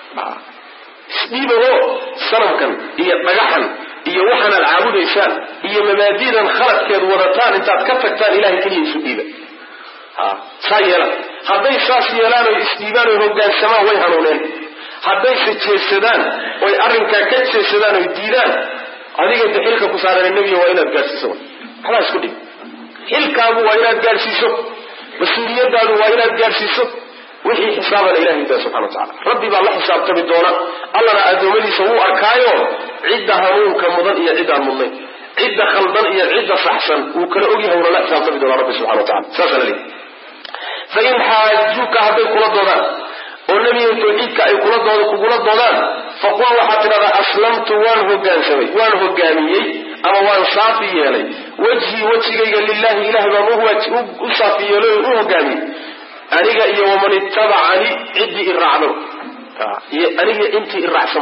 سبيبه سرمكا هي طجحا هي وحنا العابد إنسان هي مبادئا خلق كذ ورطان انت تكفتان إلهي كليه سبيبه سيلا هذي ساسيلان وإسبيبان وهجان السماء ويهنونين هذي ستشيسدان ويأرنكا كتشيسدان ويديدان هذه قد حلقة كسارة النبي وإلى الجالسيسون خلاص كده حلقة وإلى الجالسيسون مسؤولية دارو وإلى الجالسيسون وحي حساب الإله سبحانه وتعالى ربي بالله حساب تبدونا الله رأى سوء أركايو عدة هنون كمضان إيا عدة المضين عدة خلطان إيا عدة صحسن وكلا أجيها ولا حساب تبدونا ربي سبحانه وتعالى ساسا لي فإن حاجوك هذا كل الضلال والنبي يتوحيدك أي كل الضلال فقل وحتى أسلمت وانه قانسوي وانه قانيي أما وان صافي يلي وجهي لله إله بموه وصافي يلي وانه قاني أنيق إيا ومن اتبعني عدي الرعضو أنيق إنتي الرعصم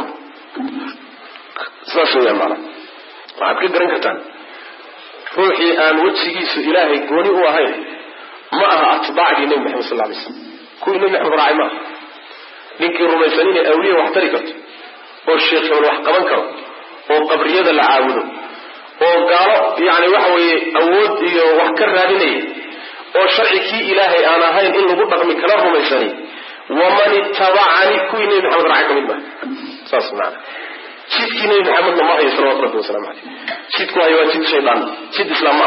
ساسو يا معنا وعاد كده رنكتان روحي آن وجهيس إلهي قوني هو هاي معها أتباع النبي محمد صلى الله عليه وسلم كل النبي محمد راعي معه لكن الرميسانين أولية واحتركت والشيخ والوحقبان كرو وقبرية العاودو وقالوا يعني وحوي أود وحكر هذه وشرعك إلهي أنا هين إنه قد من كلام رميساني ومن اتبعني كل النبي محمد راعي منه صلى الله عليه شيدك النبي محمد الله صلى الله عليه وسلم شيدك أيوة شيد شيطان شيد إسلام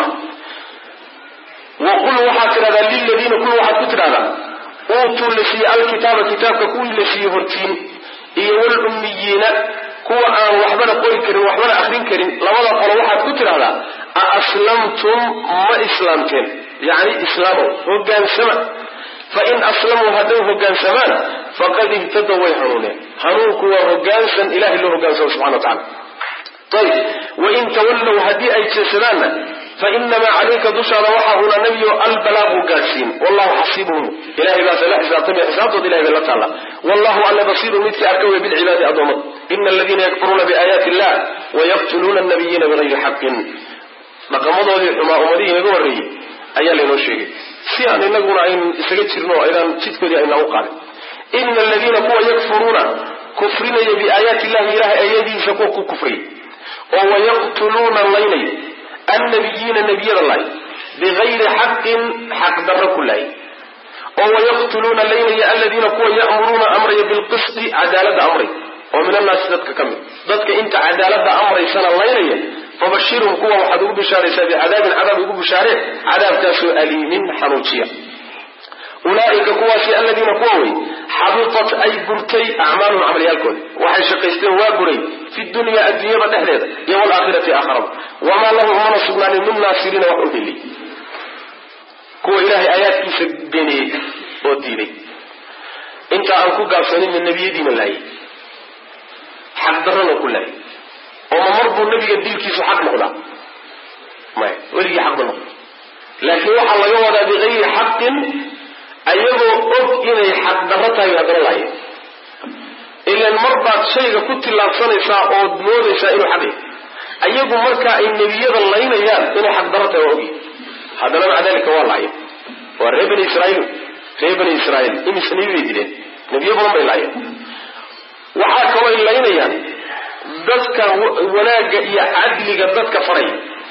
وقل وحاكر هذا للذين كل واحد كتر هذا أوتوا لسي الكتاب كتابك كل لسي هرتين إيوال الأميين كوا وحبنا قول كريم وحبنا أخرين كريم لماذا قال واحد كتر هذا أسلمتم ما إسلامتين يعني إسلامه هجان سمع فإن أسلموا هدوه هجان سمان فقد اهتدوا ويحرونه هنوك وهجان سن إله الله هجان سبحانه وتعالى طيب وإن تولوا هدي أي تسلانا فإنما عليك دشر وحاهنا نبي البلاغ قاسين والله حسيبهم إلهي بأس لا حساب طبيع حساب إلهي بالله تعالى والله على بصير مثل أركوي بالعباد أضمت إن الذين يكفرون بآيات الله ويقتلون النبيين بغير حق مقامضوا لما أمريه نقوري أيها اللي نوشيه سيان إنه رأيين إساقتشرنو أيضا تتكذي أين أوقع إن الذين كوا يكفرون كفرين بآيات الله إله أيدي سكوك كفرين ويقتلون الليل النبيين النبي الله بغير حق درك الله ويقتلون الليل الذين كانوا يأمرون أمري بالقسط عدالة أمري ومن الناس ذاتك كم ذاتك انت عدالة أمري سنة الليل فبشرهم قوة وحدوه بشارة عذاب بشارة عذاب كاسو أليم حنوشيا أولئك قواسي الذين قوي حبطت أي برتي أعمالهم عمليالكم وحي شقيستين وابري في الدنيا الدنيا بتحديد يوم الآخرة آخر وما لهم من صبنان من ناصرين وحب لي كو إلهي آيات كيف بيني وديني انت أنكو قابسانين من النبي دين الله حق درنا كله وما مرضوا النبي الدين كيسو حق مغلا ما ولي حق مغلا لكن وحا الله يوضع بغير حق أيضا أب إني حق درتها يهدر الله إلا المرضى شيء كنت الله صنسا أو دمودسا إنه حقه أيضا مركا النبي الله إنه حق درتها وأبي هذا مع ذلك والله والربن إسرائيل إني سنبي دين نبي يبرم بالله وحاكوا إلا إنه ذاتك وناق يعدل ذاتك فري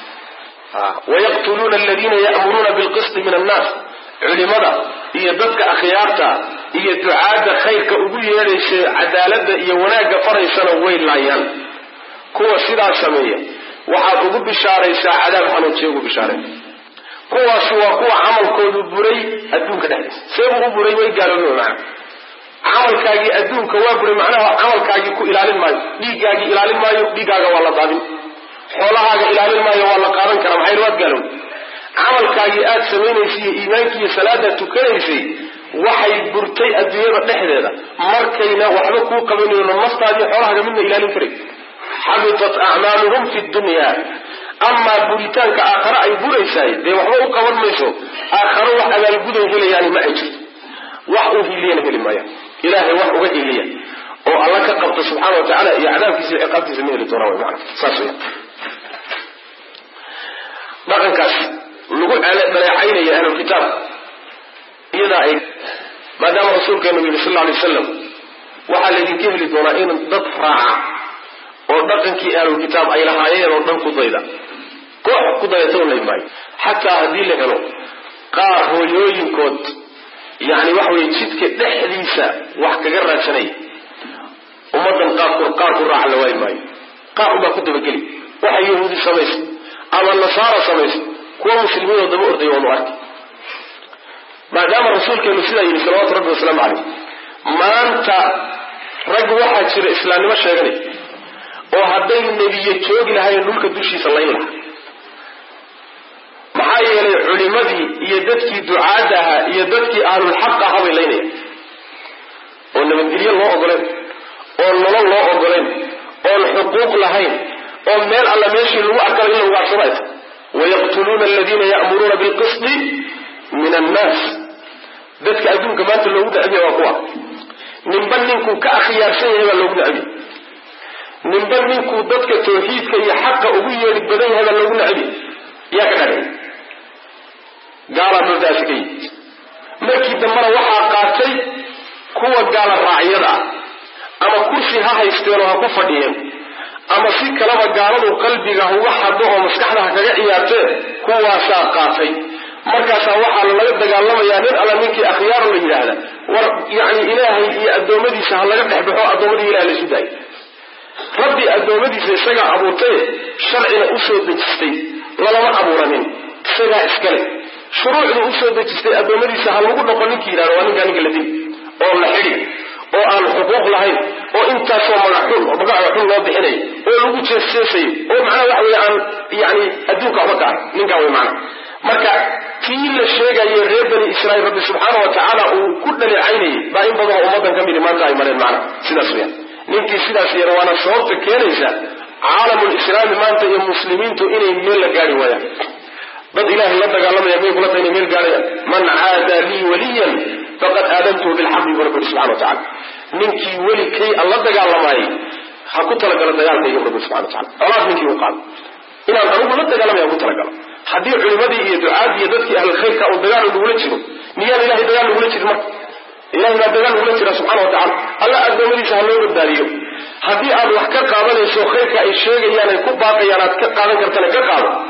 ويقتلون الذين يأمرون بالقسط من الناس علماء هي ذاتك أخيارتا هي دعاء خيرك أبوية ليس عدالة هي وناق فري سنة وين لايان كوة سيدا سمية وحاكوا بشارة عذاب حنوتيه بشارة كوة سوى كوة عمل كودو بري أدونك دهلس سيبه بري ويقالوا معه camalkaagi adduunka waa buray macnaha camalkaagi ku ilaalin maayo dhiigaaga ilaalin maayo dhiigaaga waa la daadin xoolahaaga ilaalin maayo waa la qaadan karaa maxay waad gaalow camalkaagi aad sameeynaysiin iimaankiiyo salaada tukanaysay waxay burtay adduunyada dhexdeeda markayna waxba ku qabanayno naftaadii xoolahaaga midna ilaalin karay habitat a'maluhum fi dunya amma buritaanka aakhira ay buraysay de waxba u qaban mayso aakhira wax abaal guday helayaan ma ay jirto wax uu hiliyana helimaya إلهي وحده إليه أو الله كقبض سبحانه وتعالى يعذاب كيس العقاب في زميل التوراة معنا صاصية بقى كاس نقول على بلاعين يا أهل الكتاب إذا ما دام رسولك النبي صلى الله عليه وسلم وحال الذي كيف للتورائين ضفرع وضقن كي أهل الكتاب أي لهايين وضن قضيدا كوح قضيتون لإماي حتى هذه لكنو قاهو يوين كود يعني وحوي جدك دحديسا wax kaga raadsanay umadan qaar ku raac laway maay qaar ba ku dabageli waxa yahuudi sameys ama nasaara sameys kuwa muslimiin daba orday oo arki maadaama rasuulkeenu sida yiri sallallahu alayhi wasallam maanta rag waxa jira islaamnimo sheeganay oo haday nabiye joogi lahayn dhulka dushiisa layla maxay yeelay culimadii iyo dadkii ducaadaha iyo dadkii ahlul xaq ah way leeyahay oo nabadgelyo loo ogoleen oo nolol loo ogoleen oo xuquuq lahayn oo meel alla meeshii lagu arkay in lagu aqsado ويقتلون الذين يأمرون بالقسط من الناس dadka adduunka maanta loogu dacbiyo waa kuwa ninban ninku ka akhyaarsan yahay loogu dacbiyo ninban ninku dadka tawxiidka iyo xaqa ugu yeeri badan yahay loogu dacbiyo yaa ka dhigay gaala dadaaskay markii dambana waxaa qaatay kuwa gaala raacyada ama kursi ha haysteen oo ha ku fadhiyeen ama si kalaba gaaladu qalbiga uga xado oo maskaxda kaga ciyaartay kuwaasaa qaatay markaasa waxaa laga dagaalamayaa nin alla ninkii akhyaar la yiraahdo war yaani ilaahay iyo adoomadiisa ha laga dhaxbaxo adoomadii ilaahay la siday rabbi adoomadiisa isaga abuurtay sharciga u soo dejistay lama abuuranin isaga iskale shuruucda u soo dejistay adoomadiisa ha lagu dhaqo ninkii yiraahdo waa ninka la dil oo la xiri oo aan xuquuq lahayn oo intaas oo magac xun loo bixinay oo lagu jeesay oo macna wax weeyaan yaani adduunka waxba ka ninka way macna marka tii la sheegayo reer bani Israa'iil rabbi subhanahu wa ta'ala uu ku dhaleecaynay baa in badan ummadan kamid maanta ay mareen macna sidaas weeyaan ninkii sidaas yar waana sababta keenaysa caalamul islaami maanta iyo muslimiintu inay meel la gaari waayaan dad ilaahay la dagaalamaya bay kula tahay meel gaaraya man aada li waliyan faqad aadamtu bil haqqi wa rabbi subhanahu wa ta'ala ninkii wali kay alla dagaalamay ha ku talagala dagaalka iyo rabbi subhanahu wa ta'ala Allah ninkii uu qaad inaan anigu la dagaalamay ku talagala hadii culimadii iyo ducaadii iyo dadkii ahl khayrka oo dagaal ugu jiro miyaan ilaahay dagaal ugu jiro marka ilaahay ma dagaal ugu jiro subhanahu wa ta'ala alla adoomadiisa ha loo badbaadiyo hadii aad wax ka qaadanayso khayrka ay sheegayaan ay ku baaqayaan aad ka qaadan kartana ka qaado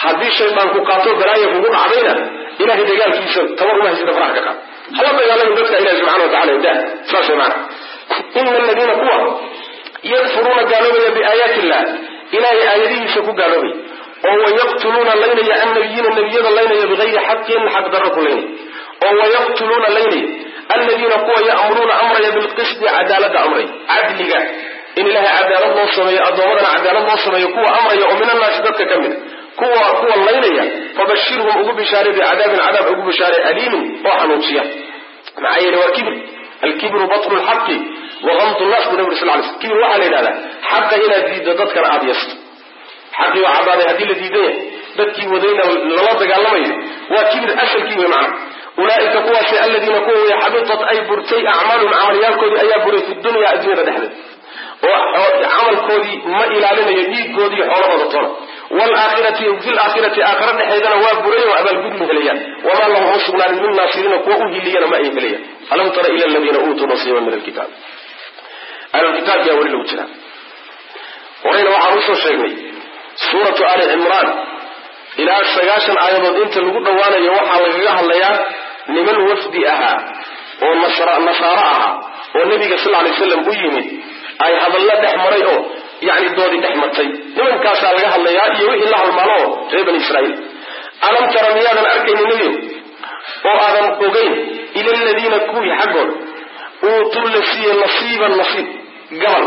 haddii shaydaanku qaato balaaya kugu dhacdayna ilahay dagaalkiisa tabar uma haysida faraha ka qaad hala dagaalamin dadka ilahi subxana wa tacala daa saas way macana ina aladiina kuwa yakfuruuna gaaloobaya biaayaati illah ilahay aayadihiisa ku gaaloobay oo wayaqtuluuna laynaya annabiyiina nebiyada laynaya bigayri xaqin xaq darro ku laynaya oo wayaqtuluuna laynaya aladiina kuwa ya'muruuna amraya bilqisti cadaalada amray cadliga in ilahay cadaalad loo sameeyo addoommadana cadaalad loo sameeyo kuwa amraya oo min annaasi dadka ka mida kuwa laynaya fabashirhum ugu bishaaray bicadaabin cadaab ugu bishaaray aliimin oo xanuujiya maxaa yeele waa kibir alkibru batlu lxaqi wagamdu nnaas bu nabi sal lay sl kibir waxaa la yidhahdaa xaqa inaad diiddo dadkana aada yasto xaqii waa caddaaday haddii la diidaya dadkii wadayna lala dagaalamayo waa kibir asalkii wey macna ulaaika kuwaasi aladiina kuwa way xabitat ay burtay acmaaluhum camalyaalkoodii ayaa buray fi dunya adduunyada dhexdeed oo camalkoodii ma ilaalinayo dhiigoodii xoolahooda toona waalaakhirati fi laakhirati aakhira dhexeedana waa buray oo abaalgud ma helayaan wamaa lahum u sugnaanin min naasiriina kuwa u hiliyana ma ay helayaan alam tara ila aladiina uutuu nasiiban min alkitaab ahlulkitaabki yaa weli lagu jiraa horeyna waxaan usoo sheegnay suuratu ali cimraan ilaa 90 aayadood inta lagu dhowaanayo waxaa lagaga hadlayaa niman wafdi ahaa oo nasaaro ahaa oo nabiga sal lay slam u yimid ay hadalla dhex maray oo yani doodii dhex martay nimankaasaa laga hadlayaa iyo wixii la halmaalo oo reer bani israiil alam tara miyaadan arkayni nebiyo oo aadan ogeyn ila aladiina kuwii xaggood uutuu la siiye nasiiban nasiib gabal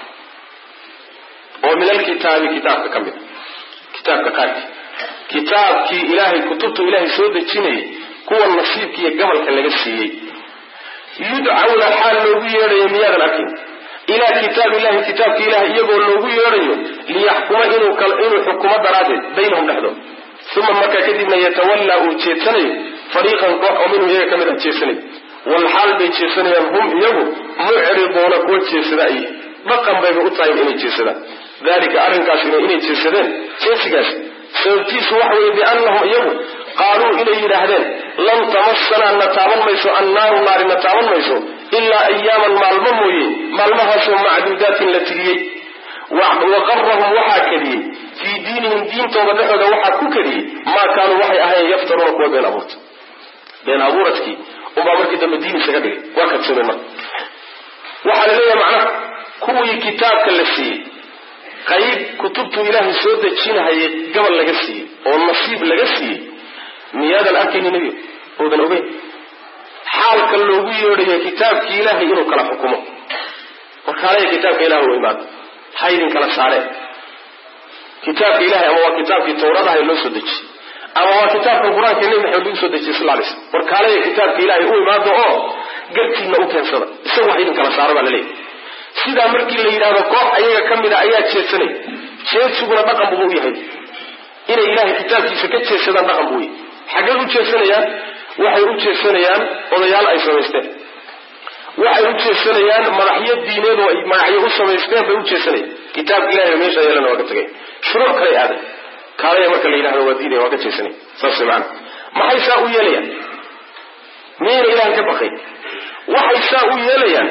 oo min alkitaabi kitaabka ka mid kitaabka qaarkii kitaabkii ilaahay kutubtu ilaahay soo dejinayay kuwa nasiibkiiyo gabalka laga siiyey yudcawna xaal loogu yeedhayo miyaadan arkin ilaa kitaab illahi kitaabka ilahay iyagoo loogu yeedhayo liyaxkuma inuu xukumo daraaddeed baynahum dhexdood uma markaa kadibna yatawallaa uu jeedsanayo fariiqan koox oo minhum iyaga ka mid ah jeedsanayo walxaal bay jeedsanayaan hum iyagu mucriduuna kuwa jeedsada ay dhaqan bayba u tahay inay jeedsadaan dalika arrinkaasina inay jeedsadeen jeesigaas sababtiisu waxa weeye biannahum iyagu qaaluu inay yidhaahdeen lan tamassanaa na taaban mayso annaaru naari na taaban mayso ilaa ayaaman maalmo mooye maalmahaasoo macduudaatin la tiriyey waqarahum waxaa kadiyey fii diinihim diintooda dhexooda waxaa ku kadiyey maa kaanuu waxay ahayen yaftaruuna kuwa been abuurta been abuuradkii unbaa markii dambe diin isaga dhigay waa kadsoomeen marka waxaa la leeyahay macnaha kuwii kitaabka la siiyey qayb kutubtuu ilaahay soo dejinahayay gabal laga siiyey oo nasiib laga siiyey miyaadan arkayni nebiyo oodan ogeyn xaalka loogu yeedhayo kitaabkii ilaahay inuu kala xukumo warkaalaya kitaabka ilahay u imaado haydin kala saareen kitaabka ilahay ama waa kitaabkii tawradahay loo soo dejiyey ama waa kitaabka qur-aanka nebi maxamed lagu soo dejiyey sal lay slam warkaalaya kitaabka ilaahay u imaado oo gartiina u keensada isagu haydin kala saaro baa laleeyahy sidaa markii la yidhahdo koox ayaga ka mida ayaa jeedsanay jeedsuguna dhaqan buu u yahay inay ilaahay kitaabkiisa ka jeedsadaan dhaqan buu yahay xaggay u jeedsanayaan waxay u jeedsanayaan odayaal ay samaysteen waxay u jeedsanayaan madaxyo diineed oo ay magacyo u samaysteen bay u jeedsanayaan kitaabka ilahay meesha yeelana waa ka tagay shuruuc kale aaday kaalaya marka la yidhahdo waa diidaya waa ka jeedsanay saas macana maxay saa u yeelayaan miyayna ilahay ka baqay waxay saa u yeelayaan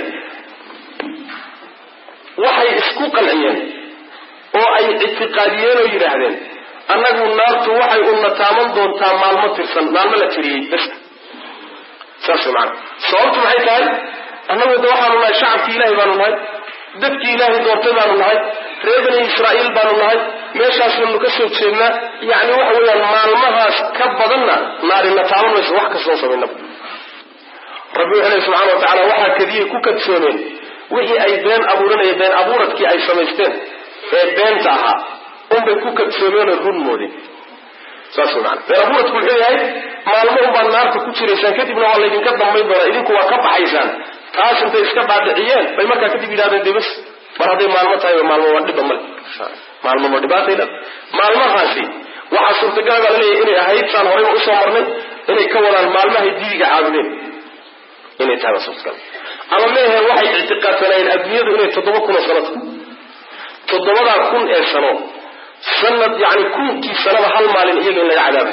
waxay isku qanciyeen oo ay ictiqaadiyeen oo yidhaahdeen annagu naartu waxay una taaman doontaa maalmo tirsan maalmo la tiriyey bas saas macana sababtu maxay tahay annagu da waxaanu nahay shacabkii ilaahay baanu nahay dadkii ilaahay doortay baanu nahay reer bani israa'iil baanu nahay meeshaasnu ka soo jeednaa yacni waxa weeyaan maalmahaas ka badanna naarina taaban mayso wax kastoo samaynaba rabbi wuxuu lehy subxana wa tacala waxaa kadiyay ku kadsoomeen wixii ay been abuuranaya been abuuradkii ay samaysteen ee beenta ahaa unbay ku kadsoomeenoo run moodeen saas way macana been abuuradku muxuu yahay maalmo unbaad naarta ku jiraysaan kadibna waa laydinka dambayn doonaa idinku waa ka baxaysaan taas intay iska dhaadhiciyeen bay markaa kadib yidhahdeen dee bas mar hadday maalmo tahay maalmo waa dhiba male maalmo ma dhibaatayda maalmahaasi waxaa suurtagala baa laleeyahay inay ahayd saan horeyba usoo marnay inay ka wadaan maalmahay diiga caabudeen inay tahay baa suurtagal ama meehe waxay ictiqaadsanaayeen adduunyadu inay 7,000 sano tahay 7,000 ee sano sanad yani 1,000 sanaba hal maalin iyaga in laga cadaabayo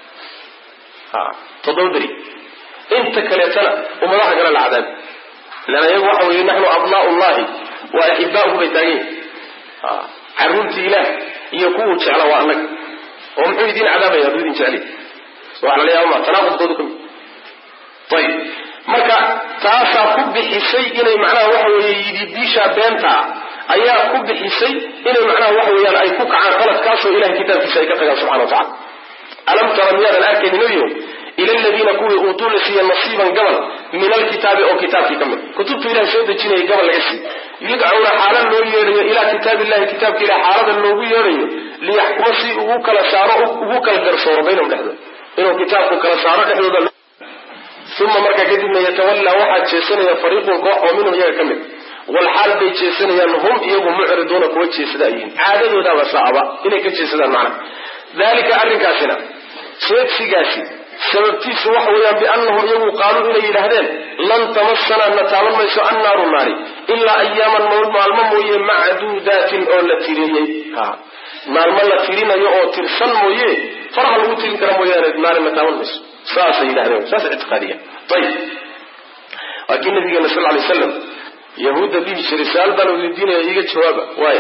7 beri inta kaleetana ummadaha kale la cadaabi lana iyagu waxa weeye naxnu abnaa'u llahi wa axibaa'uhu bay taageen carruurtii ilaah iyo kuwuu jecla waa annaga ومحو يدين عذابا يدين جعلي وعلى اليوم تناقض قدكم طيب marka taasa ku bixisay inay macnaha waxa weeye diisha beenta ayaa ku bixisay inay macnaha waxa weeyaan ay ku kacaan qaladkaas oo Ilaahay kitaabkiisa ay ka tagaan subhanahu wa ta'ala alam tara miyadan arkaynayo ila alladina kuwi utul siya nasiiban gabal min alkitabi oo kitabki kamid kutubtu Ilaahay soo dejinay gabal laga sii yidacuna xaalan loo yeerayo ila kitaabillahi kitabki ila xaalada loogu yeerayo li yaxkuma si ugu kala saaro ugu kala garsooro baynahum dhexdooda inuu kitaabku kala saaro dhexdooda ثم marka kadibna yatawalla waxa jeesanaya fariiqun koox oo minhum iyaga kamid wal xaal bay jeesanayaan hum iyagu mucriduuna kuwa jeesadaayeen caadadooda waa saaba inay ka jeesadaan macna dalika arrinkaasina jeedsigaasi sababtiisu waxa weeyaan biannahum iyagu qaalu inay yidhaahdeen lan tamassana nataaban mayso annaaru naari ilaa ayaaman maalmo mooye macduudaatin oo la tiriyey maalmo la tirinayo oo tirsan mooye faraha lagu tirin kara mooyaane naari nataaban mayso saas yidhaahdeen saas ictiqaadiya ayib laakiin nabigeena sal alay wasalam yahuudda bihi shirisaal baan weydiinaya iiga jawaaba waaya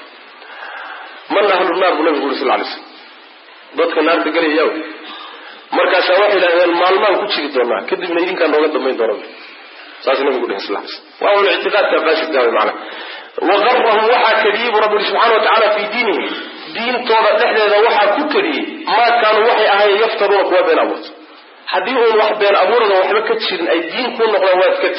man ahlu naar buu nabigu uri sal alay slam dadka naarta gelaya markaasaa waxay yidhahdeen maalmaan ku jiri doonaa kadibna idinkaa nooga dambayn doona saas nabigu dhihi sal alay slam waa un ictiqaadka faasidka way macna وغرهم وحا كذيب رب سبحانه وتعالى في دينهم دين توضا دحديدا وحا ككدي ما كانوا وحي اهي يفترون كوا بين ابوت حديهم وح بين ابورنا وحبا كتشيرن اي دين كون نقلا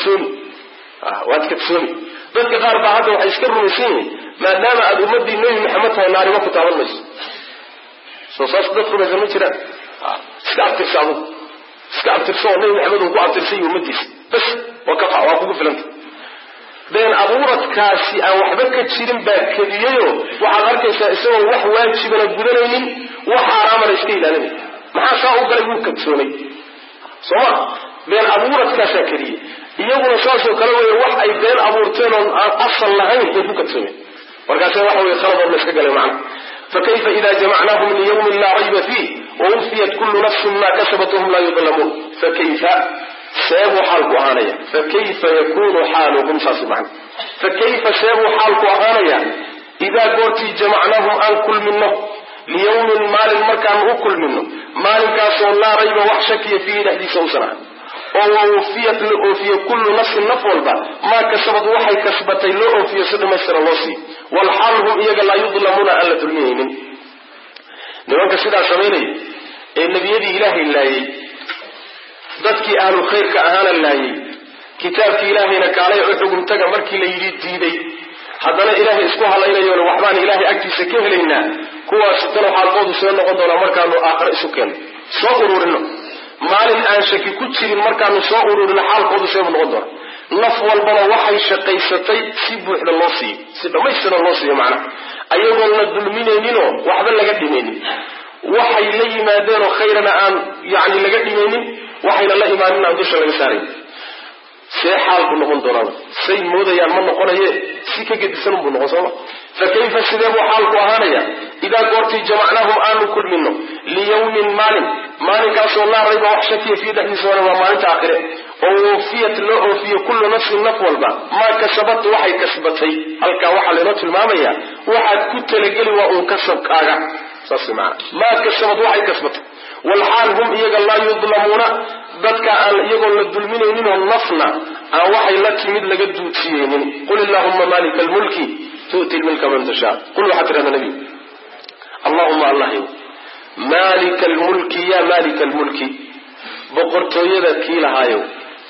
واد كتسوني dadka qaar baa hadda waxay iska rumaysan maadaama aad ummadii nabi maxamed oo naari ku taabanayso soo saas dadku ma jiraan iska abtirso nabi maxamed uu ku abtirsay ummadiisa bas wakafa waa kugu filanta been abuuradkaasi aan waxba ka jirin baa kadiyayo waxaad arkaysaa isagoo wax waajibana gudanaynin wax xaaraamana iska ilaalinay maxaa saa u galay wuu kadsoonay sooma been abuuradkaasaa kadiyay iyaguna saasoo kale weeye wax ay been abuurteen oon aan asal lahayn bay ku kadsoomeen markaasa waxa weye khalad la iska galay macna فكيف إذا جمعناهم ليوم لا ريب فيه ووفيت كل نفس ما كسبت وهم لا يظلمون فكيف سيبوا حالك وهانيا فكيف يكون حالهم صاصبا فكيف سيبوا حالك وهانيا إذا قلت جمعناهم أن كل منه ليوم مال المكان أكل منه مال كاسو لا ريب وحشك فيه لحدي سوسنا ووفي كل نفس نفول ما كسبت وحي كسبتي له وفي سد مسر الوصي والحال هم إيجا لا يظلمون ألا تلميهم نوانك سيدا سميني النبي يدي إلهي الله dadkii ahlu khayrka ahaana laayay kitaabkii ilaahayna kaalay xukum taga markii la yiri diiday haddana ilaahay isku halaynayo waxbaan ilaahay agtiisa ka helaynaa kuwaas tan xaalkoodu soo noqon doona markaanu aakhir isu keen soo ururino maalin aan shaki ku jirin markaanu soo ururino xaalkoodu soo noqon doona naf walbana waxay shaqaysatay si buuxda loo siiyo si dhamaystiran loo siiyo macna ayagoon la dulminayninoo waxba laga dhimaynin waxay la yimaadeen oo khayrana aan yani laga dhimaynin waxayna la imaanin aan dusha laga saaray see xaalku noqon doonaa say moodayaan ma noqonaye si ka gedisan buu noqon sooma fakayfa sidee buu xaalku ahaanaya idaa goortii jamacnaahum aanu kulmino liyawmin maalinkaasoo laa rayba wax shakiya fii dhexdiisa waa maalinta aakhire oo wufiyat loo oofiye kullu nafsin naf walba maa kasabat waxay kasbatay halkaa waxaa laynoo tilmaamaya waxaad ku talageli waa uun kasabkaaga saas maana maa kasabat waxay kasbatay والحال هم إيجا لا يظلمون ذاتك إيجا للظلمين والنفنا وحي لك مد لقد دوتيين قل اللهم مالك الملك تؤتي الملك من تشاء قل حتى هذا النبي اللهم الله مالك الملك يا مالك الملك بقرتو يدك لها يو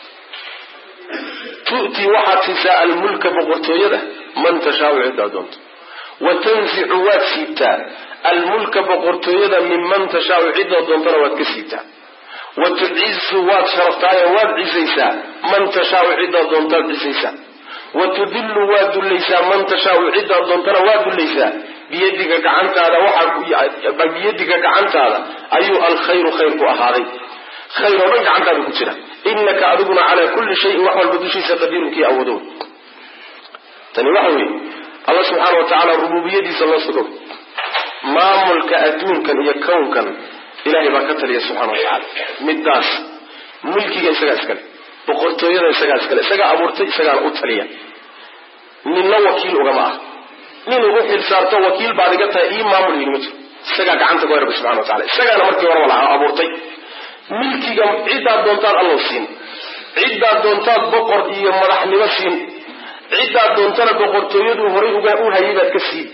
تؤتي وحتساء الملك بقرتو يده من تشاء عند دونت وتنزع واتسيتا الملك بقرتويدا ممن تشاء عدة دونتنا واتكسيتا وتعز وات شرفتايا وات عزيسا من تشاء عدة دونتنا عزيسا وتذل وات ليسا من تشاء عدة دونتنا وات ليسا بيدك كعنت هذا بيدك كعنت هذا أيها الخير خيرك أهاري خير من كعنت هذا كتيرا إنك أدبنا على كل شيء وحوى البدوشي ستديرك أودون تاني وحوي الله سبحانه وتعالى ربوبيتي صلى الله عليه وسلم maamulka adduunkan iyo kownkan ilaahay baa ka taliya subxaana watacaala middaas mulkiga isagaa iskale boqortooyada isagaa iskale isagaa abuurtay isagaana u taliya ninna wakiil ugama ah nin ugu xil saarto wakiil baad iga tahay ii maamul yidhi ma jiro isagaa gacanta ku rabbi subxana wataala isagaana markii hore walaha abuurtay milkiga ciddaad doontaad allow siin ciddaad doontaad boqor iyo madaxnimo siin ciddaad doontana boqortooyadu horay u hayay baad ka siin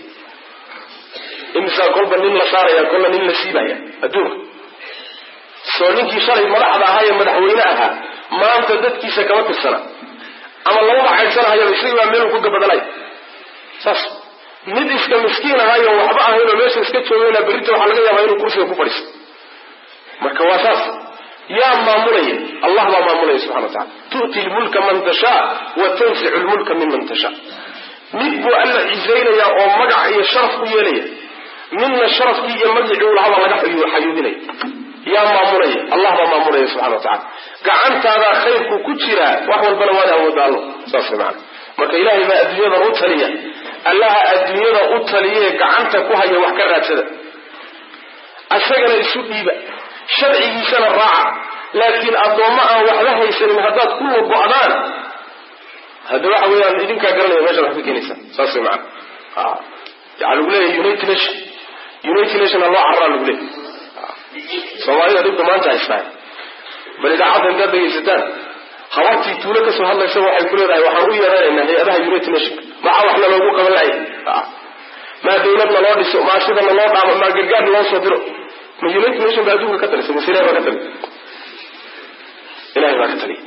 imsaa kolba nin la saaraya kolla nin la siibaya adduunka soo ninkii shalay madaxda ahaa ee madaxweyne ahaa maanta dadkiisa kama tirsana ama laguma caydsanahayaba isagii baa meel ku gabadanay saas mid iska miskiin ahayo waxba ahaynoo meesha iska joogayna berrita waxaa laga yaabaa inuu kursiga ku fadhiiso marka waa saas yaa maamulaya allah baa maamulaya subxana wa tacala tu'ti lmulka man tashaa wa tansicu lmulka minman tashaa mid buu alla cisaynaya oo magac iyo sharaf u yeelaya midna sharafkii iyo magicii ulahaba laga xayuudinaya yaa maamulaya allah baa maamulaya subxana wa tacala gacantaadaa khayrku ku jiraa wax walbana waana awooda allo saas maana marka ilaahay baa adduunyadan u taliya allaha adduunyada u taliyee gacanta ku haya wax ka raadsada asagana isu dhiiba sharcigiisana raaca laakiin addoommo aan waxba haysanin haddaad ku go-daan hadda waxa weeyaan idinkaa garanaya meeshaad wax ka keenaysaa saas way macana waxaa lagu leeyahay united nation ha loo carraa lagu leeyahy soomaalida dhibka maanta haystaa bal idaacadda intaad dhegaysataan habartii tuulo kasoo hadlaysa waxay ku leedahay waxaan u yeeranaynaa hay-adaha united nation maxaa waxna loogu qaban lahay maa dawladna loo dhiso maa sidana loo dhaamo maa gargaarna loo soo diro ma united nation baa adduunka ka talisa mise ilahay baa ka taliy ilahay baa ka taliya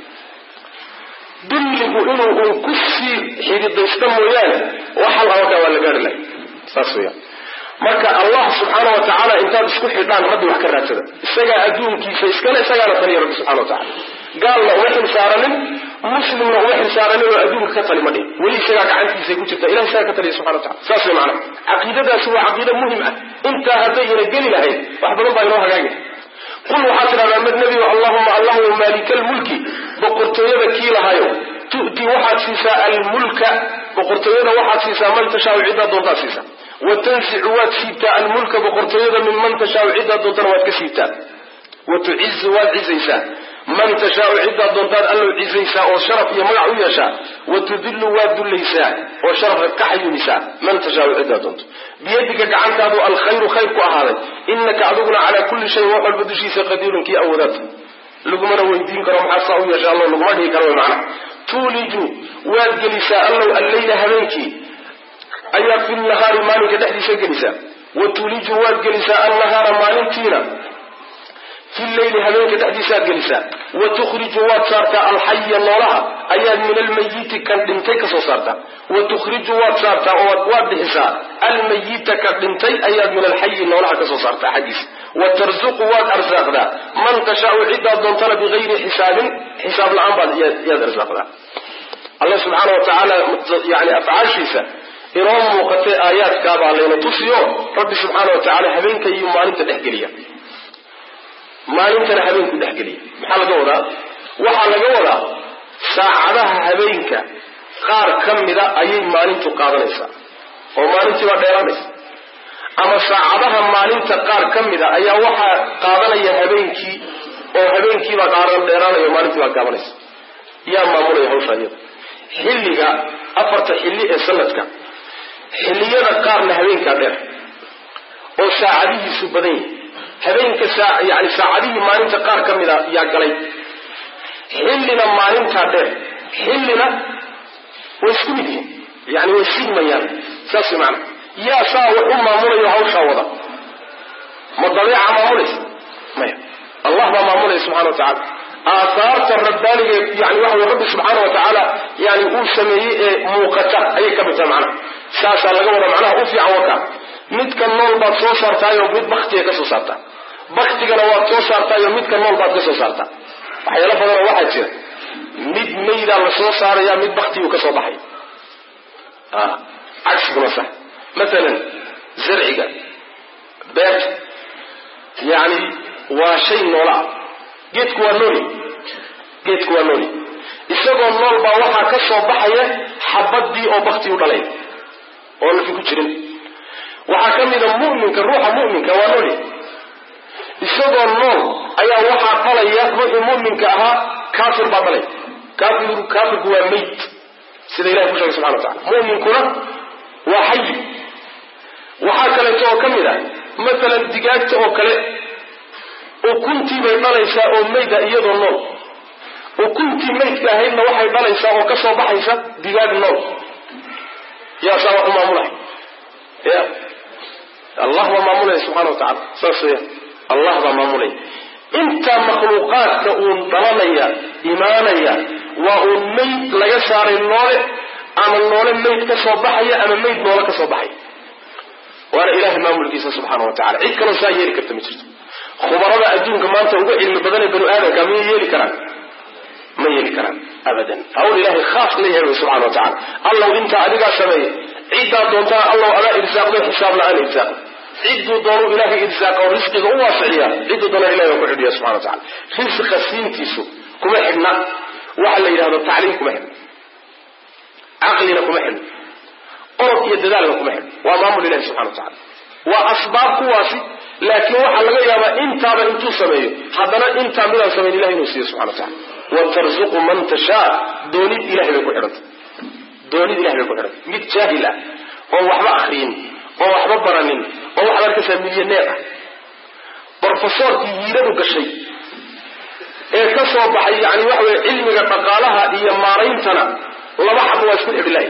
dulligu inuu un ku sii xididaysta mooyaane waxal awakaa waa la gaari lahay saas weyaan marka allah subxaana wa tacaala intaad isku xidhaan rabbi wax ka raadsada isagaa adduunkiisa iskale isagaana taliya rabbi subxana wa tacala gaalna uma xilsaaranin muslimna uma xilsaaranin oo adduunka ka tali ma dhihin weli isagaa gacantiisay ku jirta ilahay isagaa ka taliya subxana wa tacala saas way macana caqiidadaasi waa caqiida muhim ah intaa haddayna geli lahayn wax badan baa inoo hagaagay qul waxaa tidhahdaa mad nebigo allahuma allahuma maalika almulki boqortooyada kii lahayo tu'ti waxaad siisaa almulka boqortooyada waxaad siisaa man tashaau ciddaad doontaad siisaa watansicu waad siibtaa almulka boqortooyada min man tashaau ciddaad doontana waad ka siibtaa watucizu waad cizaysaa man tashaau ciddaad doontaad allow cizaysaa oo sharaf iyo magac u yeeshaa watudillu waad dullaysaa oo sharafka ka xayuumisaa man tashaau ciddaad doonto biyadika gacantaadu alkhayru khayr ku ahaaday inaka adiguna calaa kulli shayin wax walba dushiisa qadiirun kii awoodaata lagumana weydiin karo maxaa saa u yeesha allo laguma dhihi karo macna tuuliju waad gelisaa allow alleyla habeenkii ayaa fi nahaari maalinka dhexdiisa gelisaa watuliju waad gelisaa annahaara maalintiina fi leyli habeenka dhexdiisaad gelisaa watukhriju waad saartaa alxaya noolaha ayaad min almayiti kan dhintay kasoo saartaa watukhriju waad saartaa oo waad bixisaa almayita ka dhintay ayaad min alxayi noolaha kasoo saartaa xaggiisa watarzuqu waad arsaaqdaa man tashaau ciddaad doontana bigayri xisaabin xisaab la-aan baad yaad arsaaqdaa alla subxaana wa tacaala yani afcaashiisa inoo muuqatay aayaadkaabaa layna tusiyo rabbi subxaana wa tacaala habeenka iyo maalinta dhexgeliya maalintana habeenku dhexgeliya maxaa laga wadaa waxaa laga wadaa saacadaha habeenka qaar ka mida ayay maalintu qaadanaysaa oo maalintii baa dheeraanaysa ama saacadaha maalinta qaar ka mida ayaa waxaa qaadanaya habeenkii oo habeenkiibaa qaaran dheeraanaya oo maalintii baa gaabanaysa yaa maamulaya hawsha iyada xilliga 4 xilli ee sanadka xilliyada qaarna habeenkaa dheer oo saacadihiisu badan yahay habeenka yani saacadihii maalinta qaar ka mida yaa galay xillina maalintaa dheer xillina way isku mid yihiin yani way sigmayaan saas macna yaa saa wax u maamulayo hawshaa wada ma dabeeca maamulaysa maya allah baa maamulaya subxana wa tacala aahaarta rabbaaniga yani waxa rabbi subxaana wa tacaala yani uu sameeyey ee muuqata ayay ka mid tahay macnaha saasaa laga wada macnaha u fiican wakaa midka nool baad soo saartaayo mid baktiga ka soo saartaa baktigana waad soo saartaayo midka nool baad ka soo saartaa waxyaalo badanoo waxaa jira mid maydaa la soo saaraya mid baktiguu ka soo baxay cagsiguna sax maalan zarciga beerta yani waa shay noola ah geedku waa nooli isagoo nool baa waxaa ka soo baxaya xabadii oo bakti u dhalay oo lafi ku jirin waxaa ka mida mu'minka ruuxa mu'minka waa nooli isagoo nool ayaa waxaa dhalaya ruuxii mu'minka ahaa kaafir baa dhalay kaafirku waa mayd sida ilahay ku sheegay subxana wa tacala mu'minkuna waa xayi waxaa kaleeto oo ka mid ah مثلا دجاجة أو كله وكنت بيطلعيسا أو ميدا إيادو النور وكنت ميت كهين وحي بلعيسا أو كسو بحيسا دجاج النور يا سواء مامولا يا الله ومامولا سبحانه وتعالى صحيح الله ومامولا انت مخلوقات كأون ضلاليا إيمانيا وأون ميت ليسار النور أما النور ميت كسو بحيا أما ميت نور كسو بحيا وانا إله مامول كيسا سبحانه وتعالى عيد كانوا سايري كرت مجرد خبراء أدون كمان تقول علم بدن بنو آدم كم يلي كلام ما يلي كلام أبدا أول إله خاص له سبحانه وتعالى الله انت أدقى سمي عيد دونتا الله على إرزاق له حساب لعن إرزاق عيد دورو إله إرزاق ورزقه هو واسعيا عيد دون إله وكعبية سبحانه وتعالى خلص خسين تيسو كما حنا وحل إله هذا التعليم كما حنا عقلنا كما حنا أرد يدلال كما حنا وأمام الله سبحانه وتعالى وأسباب قواسي لكن وحل غيابا انتو سميه حضنا انت من سميه الله نسيه سبحانه وتعالى وترزق من تشاء دوني إله بكحرت دوني إله بكحرت ميت جاهلة ووحبا أخرين ووحبا برانين ووحبا كسامية نيرة بروفيسور ييردو كشي كسو بحي يعني وحوى علمك تقالها هي مارينتنا ولا بحب واسكن إبلاي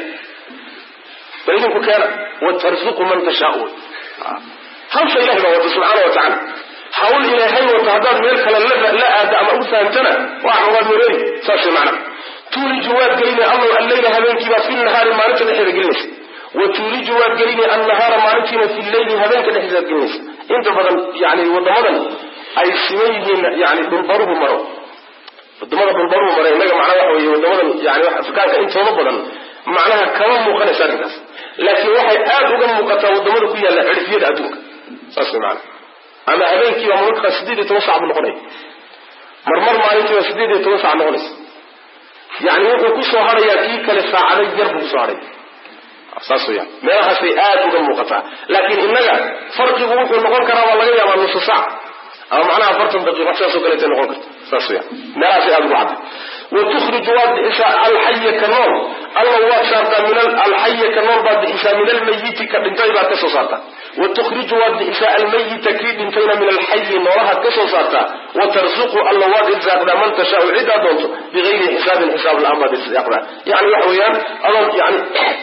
بينك كان وترزق من تشاءون هل إله بوضع سبحانه وتعالى حول إلهي وتعداد ملك لا أدعم أوسى أنتنا وأعوض مرين ساسي معنا تولي جواب قليني الله الليل هبينك في النهار ما نتنا نحيذ قلنس وتولي جواب قليني النهار ما نتنا في الليل هبينك نحيذ قلنس انت فضل يعني وضمضا أي سميهين يعني بالبروه مرو وضمضا بالبروه مرو إنك معناها وضمضا يعني فكانك انت ونبضا معناها كمان مقنع سارقاس لكن waxay aad uga muuqataa wadamada ku yaala cirfiyada adduunka saas macna ama habeenkii waa marka 18 saac noqonay marmar maalintii 18 saac noqonay yani wuxuu ku soo haraya kii kale saacada yar buu soo haray saas weeyaan meelahaas ay aad uga muuqataa laakiin inaga farqigu wuxuu noqon karaa waa laga yaabaa nus saac ama macnaha 40 daqiiqo saas oo kale ay noqon karto saas weeyaan meelahaas aad ugu cad وتخرج واد إساء الحي كنور الله واسارتا من الحي كنور بعد إساء من الميت كبنتي بعد كسوسارتا وتخرج واد إساء الميت كبنتين من الحي نورها كسوسارتا وترزق الله واد إزاق من تشاء عدا دونت بغير حساب الأمر بالسياق يعني وحويان الله يعني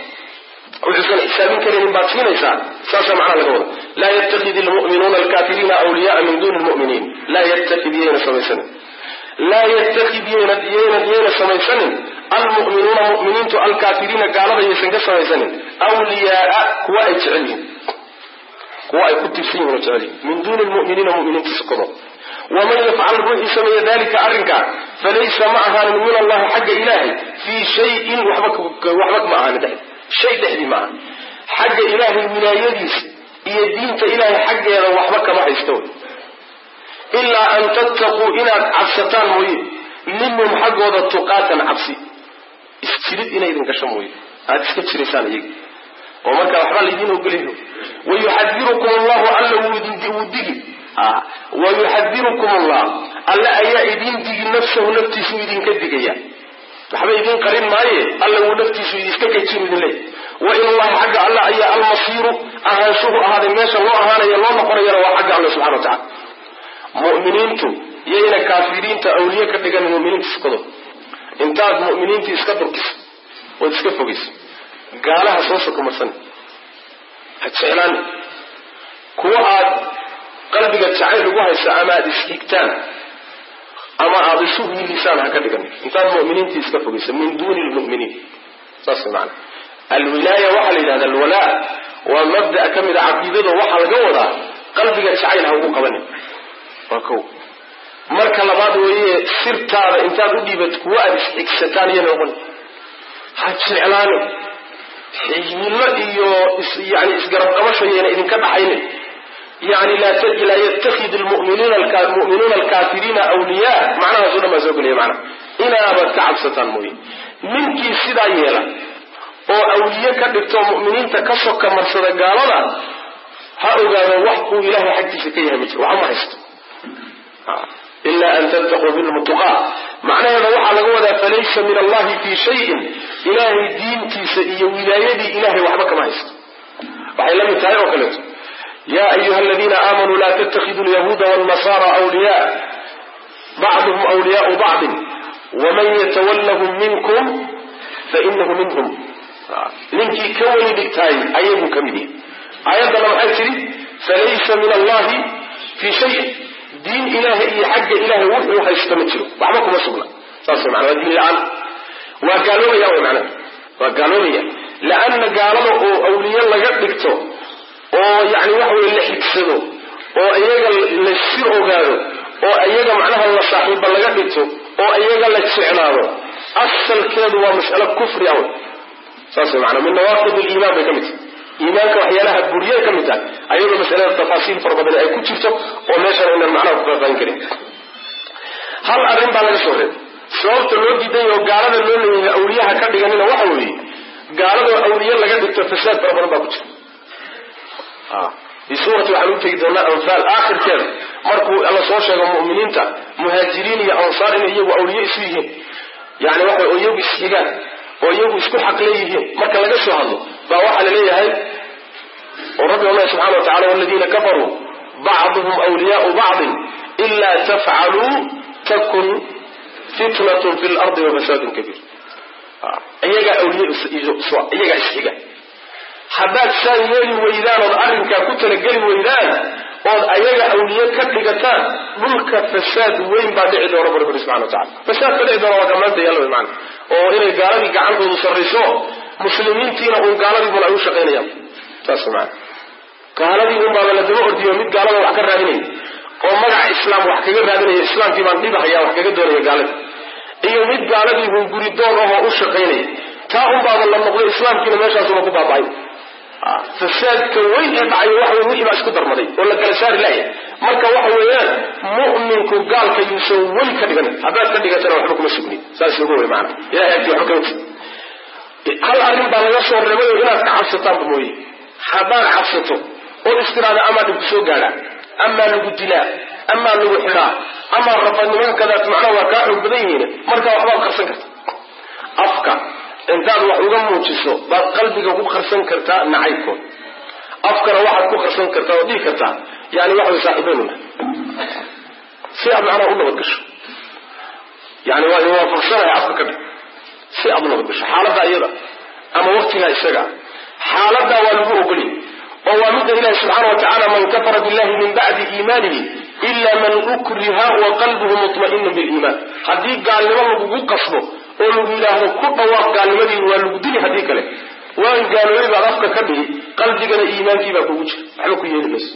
وحسن حساب كريم باتفين إساء ساسا معنا لقول لا يتخذ المؤمنون الكافرين أولياء من دون المؤمنين لا يتخذين سويسن لا يتخذين دينا سميسن المؤمنون مؤمنين الكافرين قالوا يسنك سميسن أولياء كواء تعليم كواء كتفين وتعليم من دون المؤمنين مؤمنين تسقطوا ومن يفعل روح سمي ذلك أرنكا فليس معها من الله حق إلهي في شيء وحبك معها ده شيء دحدي معها حق إلهي ولايديس يدينت إلهي حق يرى وحبك معها يستوي إلا أن تتقوا إلى عبستان موي منهم حق وضا تقاتا عبسي استريد إنا إذن كشموي هذا استفسر لسان يجي ومركا وحبال يدين وقليه ويحذركم الله ألا وديه ويحذركم الله ألا أيا إذن دي نفسه نفتي سويدين كدقيا وحبال يدين قرين معي ألا ونفتي سويدين كدقيا من الله وإن الله حق ألا أيا المصير أهانشوه هذا الناس الله أهانا يالله نقر يرى وحق الله سبحانه وتعالى مؤمنينتو يينا كافرينتا أولياء كدغان مؤمنين تسكدو انتاد مؤمنين تسكدركس وتسكفوكس قالها سوسكو مرسن هتسعلان كواد قلبك تسعير وهيسا أما دسكتان أما أبسوه من لسان هكذا انتاد مؤمنين تسكفوكس من دون المؤمنين صاصي معنا الولاية وحل إلى هذا الولاء ومبدأ كمد عقيدته وحل جوضا قلبك تسعير هو قبني وكو marka labaad weeye sirtaada intaad u dhiibato waa isxigsataan iyo noqon ha jeclaan xiyillo iyo yani isgarab qabashayna idin ka dhaxaynay yani la yattakhid almu'minuna alkafirina awliya macnaha soo dhama soo geliya macna inaaba ka cabsataan mooy ninkii sidaa yeela oo awliya ka dhigto mu'miniinta ka soo kamarsada gaalada ha ogaado wax uu ilaahay xagtiisa ka yahay waxa ma haysto إلا أن تتقوا بالمتقى معنى هذا وحى لقوة فليس من الله في شيء إلهي دين تيسئي ولايدي إلهي وحبك ما يست وحي لم يتعيه وكلته يا أيها الذين آمنوا لا تتخذوا اليهود والنصارى أولياء بعضهم أولياء بعض ومن يتولهم منكم فإنه منهم لنكي كوني بكتاي أيه كمدي أيضا لو أتري فليس من الله في شيء دين إلهي حق إلهي وحي يستمتلوا وعمكم أسبنا صلى معنا ودين الآن وقالوا لي يا معنا وقالوا لي لأن قالوا أولياء لقدكتوا يعني وحوي اللي حكسدوا وأيها اللي السرعوا قالوا وأيها معناها الله صاحب لقدكتوا وأيها اللي تسعناه أصل كذا ومسألة كفر أول صلى معنا من نواقض الإيمان بكمته إيمانك وحيالها البرية كمته أيضا مسألة التفاصيل فربنا أي كنت شفته وماشا إن المعنى وقفان كريم هل أرين بالله سورة سورة الوجه دي وقالنا اللي أولياء كان لنا وحوي قالوا أولياء لقد التفساد فربنا باكتر في سورة العلوم تجدنا أنفال آخر كذا مركو الله سوشا المؤمنين مهاجرين يا أنصار إن يجوا أولياء اسمهم يعني واحد أولياء بالسجان ويجوا يسكوا حق ليه مركا لقى شو هذا فواحد ليه هاي ورب الله سبحانه وتعالى والذين كفروا بعضهم أولياء بعض إلا تفعلوا تكن فتنة في الأرض وفساد كبير أيها أولياء سواء أيها السجان حبات سايين ويدان والأرنك كنت لقل ويدان أيها أولياء كتلقتان ملك فساد وين بعد عدو رب سبحانه وتعالى فساد فالعدو رب كمان ديالله معنا وإنه قالوا عنده مصرسوا مسلمين تينا وقالوا من أيوش قينيا تاسو معنا قالوا هم بابا لدمو أرديو ميد قالوا وحكا رادنين ومقع إسلام وحكا رادنين إسلام في منطبة هيا وحكا دوني قالوا إيو ميد قالوا هم قريدون وهو أوش قيني تاهم بابا لما قلوا إسلام كنا ماشا سمكوا باباين فساد كوين يبعي وحوي وإبا اسكو درمدي ولا كالسار الله marka waxa weeyaan mu'minku gaalka yuusoo way ka dhigan hadaa ka dhigatana waxba kuma sugni saas ugu way macna ilaahay ayuu xukumay hal arrin baa laga soo reebay inaad ka cabsataan mooyee hadaa cabsato oo istiraada ama dib soo gaara ama lagu dilaa ama lagu xiraa ama rabbaniman kada macna waa ka xog badan yihiin marka waxba qarsan karta afka intaad wax uga muujiso baad qalbiga ku qarsan kartaa nacaybko afkana waxaad ku qarsan kartaa oo dhigi kartaa يعني واحد صاحبيننا سيئة معنا أقول له بتقش يعني هو فرصنا يعرف كده سيئة أقول له بتقش حالة أيضا أما وقتها السجع حالة والبوء قلي ووامد الله سبحانه وتعالى من كفر بالله من بعد إيمانه إلا من أكره وقلبه مطمئن بالإيمان حديث قال لهم بقول قصبه قولوا إله كل وقت قال لمدين والبدين حديث له وإن قالوا إذا رفق كبه قلبي قال إيمان كيف بوجه حلوك يلبس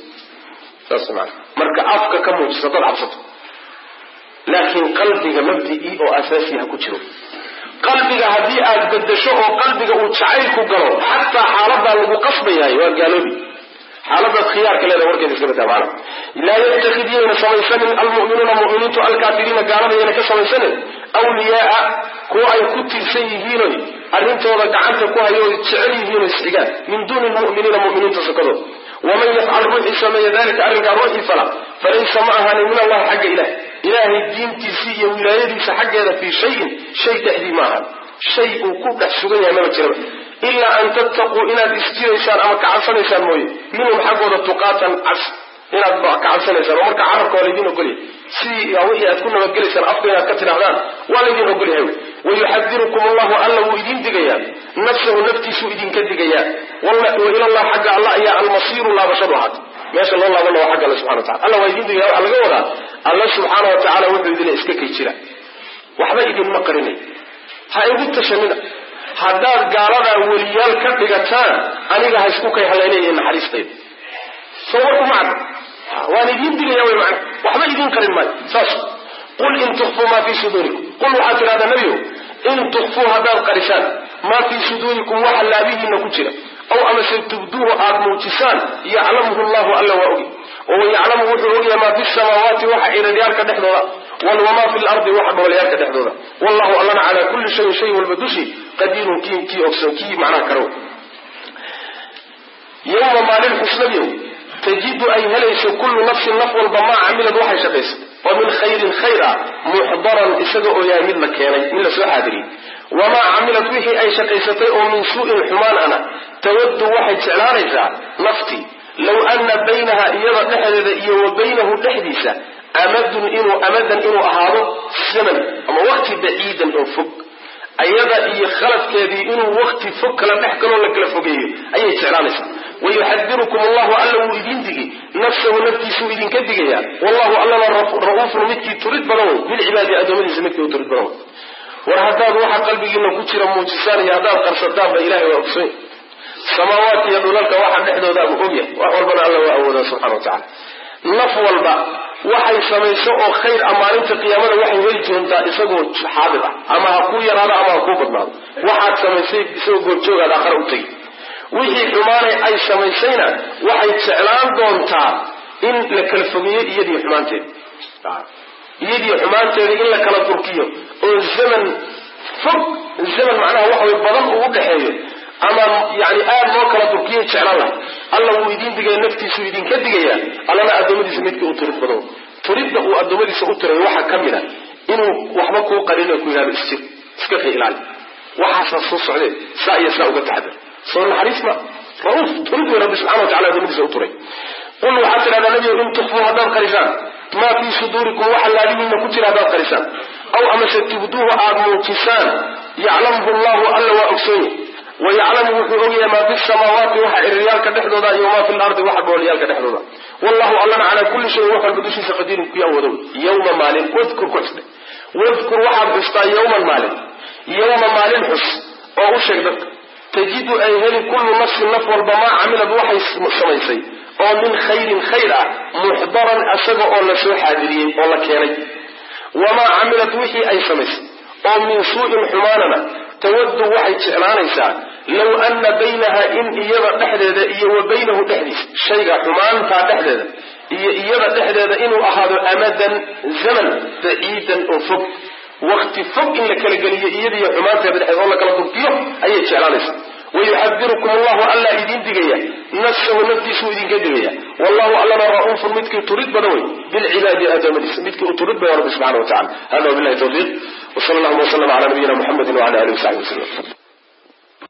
marka afka ka muujiso dad cabsato laakiin qalbiga mabdii oo asaasi ah ku jiro qalbiga hadii aad bedesho oo qalbiga uu jacayl ku galo hatta xaalada lagu qasbayahay waa gaaloobi xaalada khiyaarka leedahay warkeeda iska taabana la yattakhiduna samaysan almu'minuna mu'minatu alkafirina gaalada ka samaysan awliyaa kuwa ay ku tirsan yihiin arrintooda gacanta ku hayo jecel yihiin isxigaan min duuni almu'minina mu'minatu sakado ومن يفعل روحي سمي ذلك أرجع روحي فليس معها من الله حق إلهي الدين تسي ولايتي سحق هذا في شيء تحدي معها شيء كبح سجنها ما بتجرب إلا أن تتقوا إن تستير إنسان أما كعصر إنسان موي منهم حقوا التقاطا عصر إن كعصر إنسان ومرك عرق والدين وقولي سي أوئي أتكون مجلسا أفضل كتر أعلان والدين وقولي هوي ويحذركم الله ألا وإدين دقيا نفسه نفتي سوء إدين كدقيا وإلى الله حق الله يا المصير لا بشر واحد ما شاء الله والله حق الله سبحانه وتعالى الله وإدين دقيا على قولها الله سبحانه وتعالى وإدين دقيا إسكاكي جرا وحبا إدين مقرني هاي تشمنا هذا قالنا وليال كدقتان أنيقا هايسكوكي هليني إن حريص طيب صوركم معنا وانا يدين دقيا ومعنا وحبا إدين قرن ماي ساس قل إن تخفوا ما في صدوركم قل وحاتر هذا نبيه إن تخفوا هذا القرشان ما في صدوركم وحلا به إنه كجرا أو أما ستبدوه موجسان يعلمه الله ألا وأولي وهو يعلمه وحوه ما في السماوات وحا إلى ديارك دحضورا وما في الأرض وحا بوليارك دحضورا والله ألنا على كل شيء والبدوشي قدير كي أكسن كي معناه كرو يوم ما للحسن يوم تجد أي هليس كل نفس نفو الضماء عملت وحي شبيس ومن خير خيرا محضرا إسدعو يا من مكاني من لسوء حادرين وما عملت به أي شقيستي من سوء الحمان أنا تود واحد سعلانيسا نفتي law ana baynaha iyada dhexdeeda iyo wa baynahu dhexdiisa amadan inuu ahaado zaman ama waqti baciidan oo fog ayada iyo khaladkeedii inuu waqti fog kala dhex galoo la kala fogeeyo ayay jeclaanaysaa wayuxadirukum allahu alla wuu idin digi nafsahu naftiisuu idinka digayaa wallahu allana ra-uufun midkii turid badan wey bilcibaadi addoommadiisa midkii u turid badan wey war haddaad waxa qalbigiina ku jira muujisaan iyo haddaad qarsataanba ilahay waa ogsoy samaawaadka iyo dhulalka waxa dhexdooda uu ogyahay wax walbana alla waa awoodaa subxana watacala naf walba waxay samayso oo khayr maalinta qiyaamada waxay heli doontaa isagoo xaadir ah ama ha kuu yaraado ama ha kuu badnaado waxaad samaysay isagoo goorjoogaad aakhara u tegi wixii xumaanay ay samaysayna waxay jeclaan doontaa in la kala fogeeyo iyadii xumaanteeda in la kala turkiyo oo zaman fog zaman macnaha waxa way badan uu udhaxeeyo ama yani aad loo kala turkiyo jeclaan lahay alla wuu idin digaya naftiisuu idinka digaya allana addoommadiisa midkii u turid badan turidda uu addoommadiisa u tirayo waxaa ka mid a inuu waxba kuu qarin ku yidhahdo isjir iska ka ilaali waxaasaa soo socdee saa iyo saa uga taxadar soo naxariis ma ra-uuf turid wey rabbi subxana watacala addoommadiisa u turay qul waxaad tidhahdaa nabigo in tukfuu haddaad qarisaan maa fii suduurikum waxa laadihiina ku jira haddaad qarisaan aw amase tubduuhu aad muujisaan yaclamhu llahu alla waa ogsoonye wayaclamu wuxuu ogyahay maa fi samaawaati waxa ciryaalka dhexdooda iyo maa fi lardi waxa dhoolyaalka dhexdooda wallahu allana calaa kulli shayin wax walba dushiisa qadiirun kuya awoodow yawma maalin wadkur ku xusde wadkur waxaad xustaa yawman maalin xus oo u sheeg dadka tajidu ay heli kullu nafsin naf walba maa camilad waxay samaysay oo min khayrin khayr ah muxdaran isaga oo la soo xaadiriyey oo la keenay wamaa camilad wixii ay samaysay oo min suu'in xumaanana tawaddu waxay jeclaanaysaa low ana baynaha in iyada dhexdeeda iyo wa baynahu dhexdiisa shayga xumaantaa dhexdeeda iyo iyada dhexdeeda inuu ahaado amadan zaman baciidan oo fog waqti fog in la kala geliyo iyadiiyo xumaanteeda dhexdeeda oo la kala durkiyo ayay jeclaanaysaa wayuxadirukum allahu alla idin digaya nafsahu naftiisuu idinka digaya wallahu allana ra-uufun midkii turid badan wey bilcibaadi addoommadiisa midkii u turid badan rabbi subxana watacala hada wabilahi tawfiiq wsala allahuma waslama cala nabiyina muxamedi wala alihi wasaxbi wasalam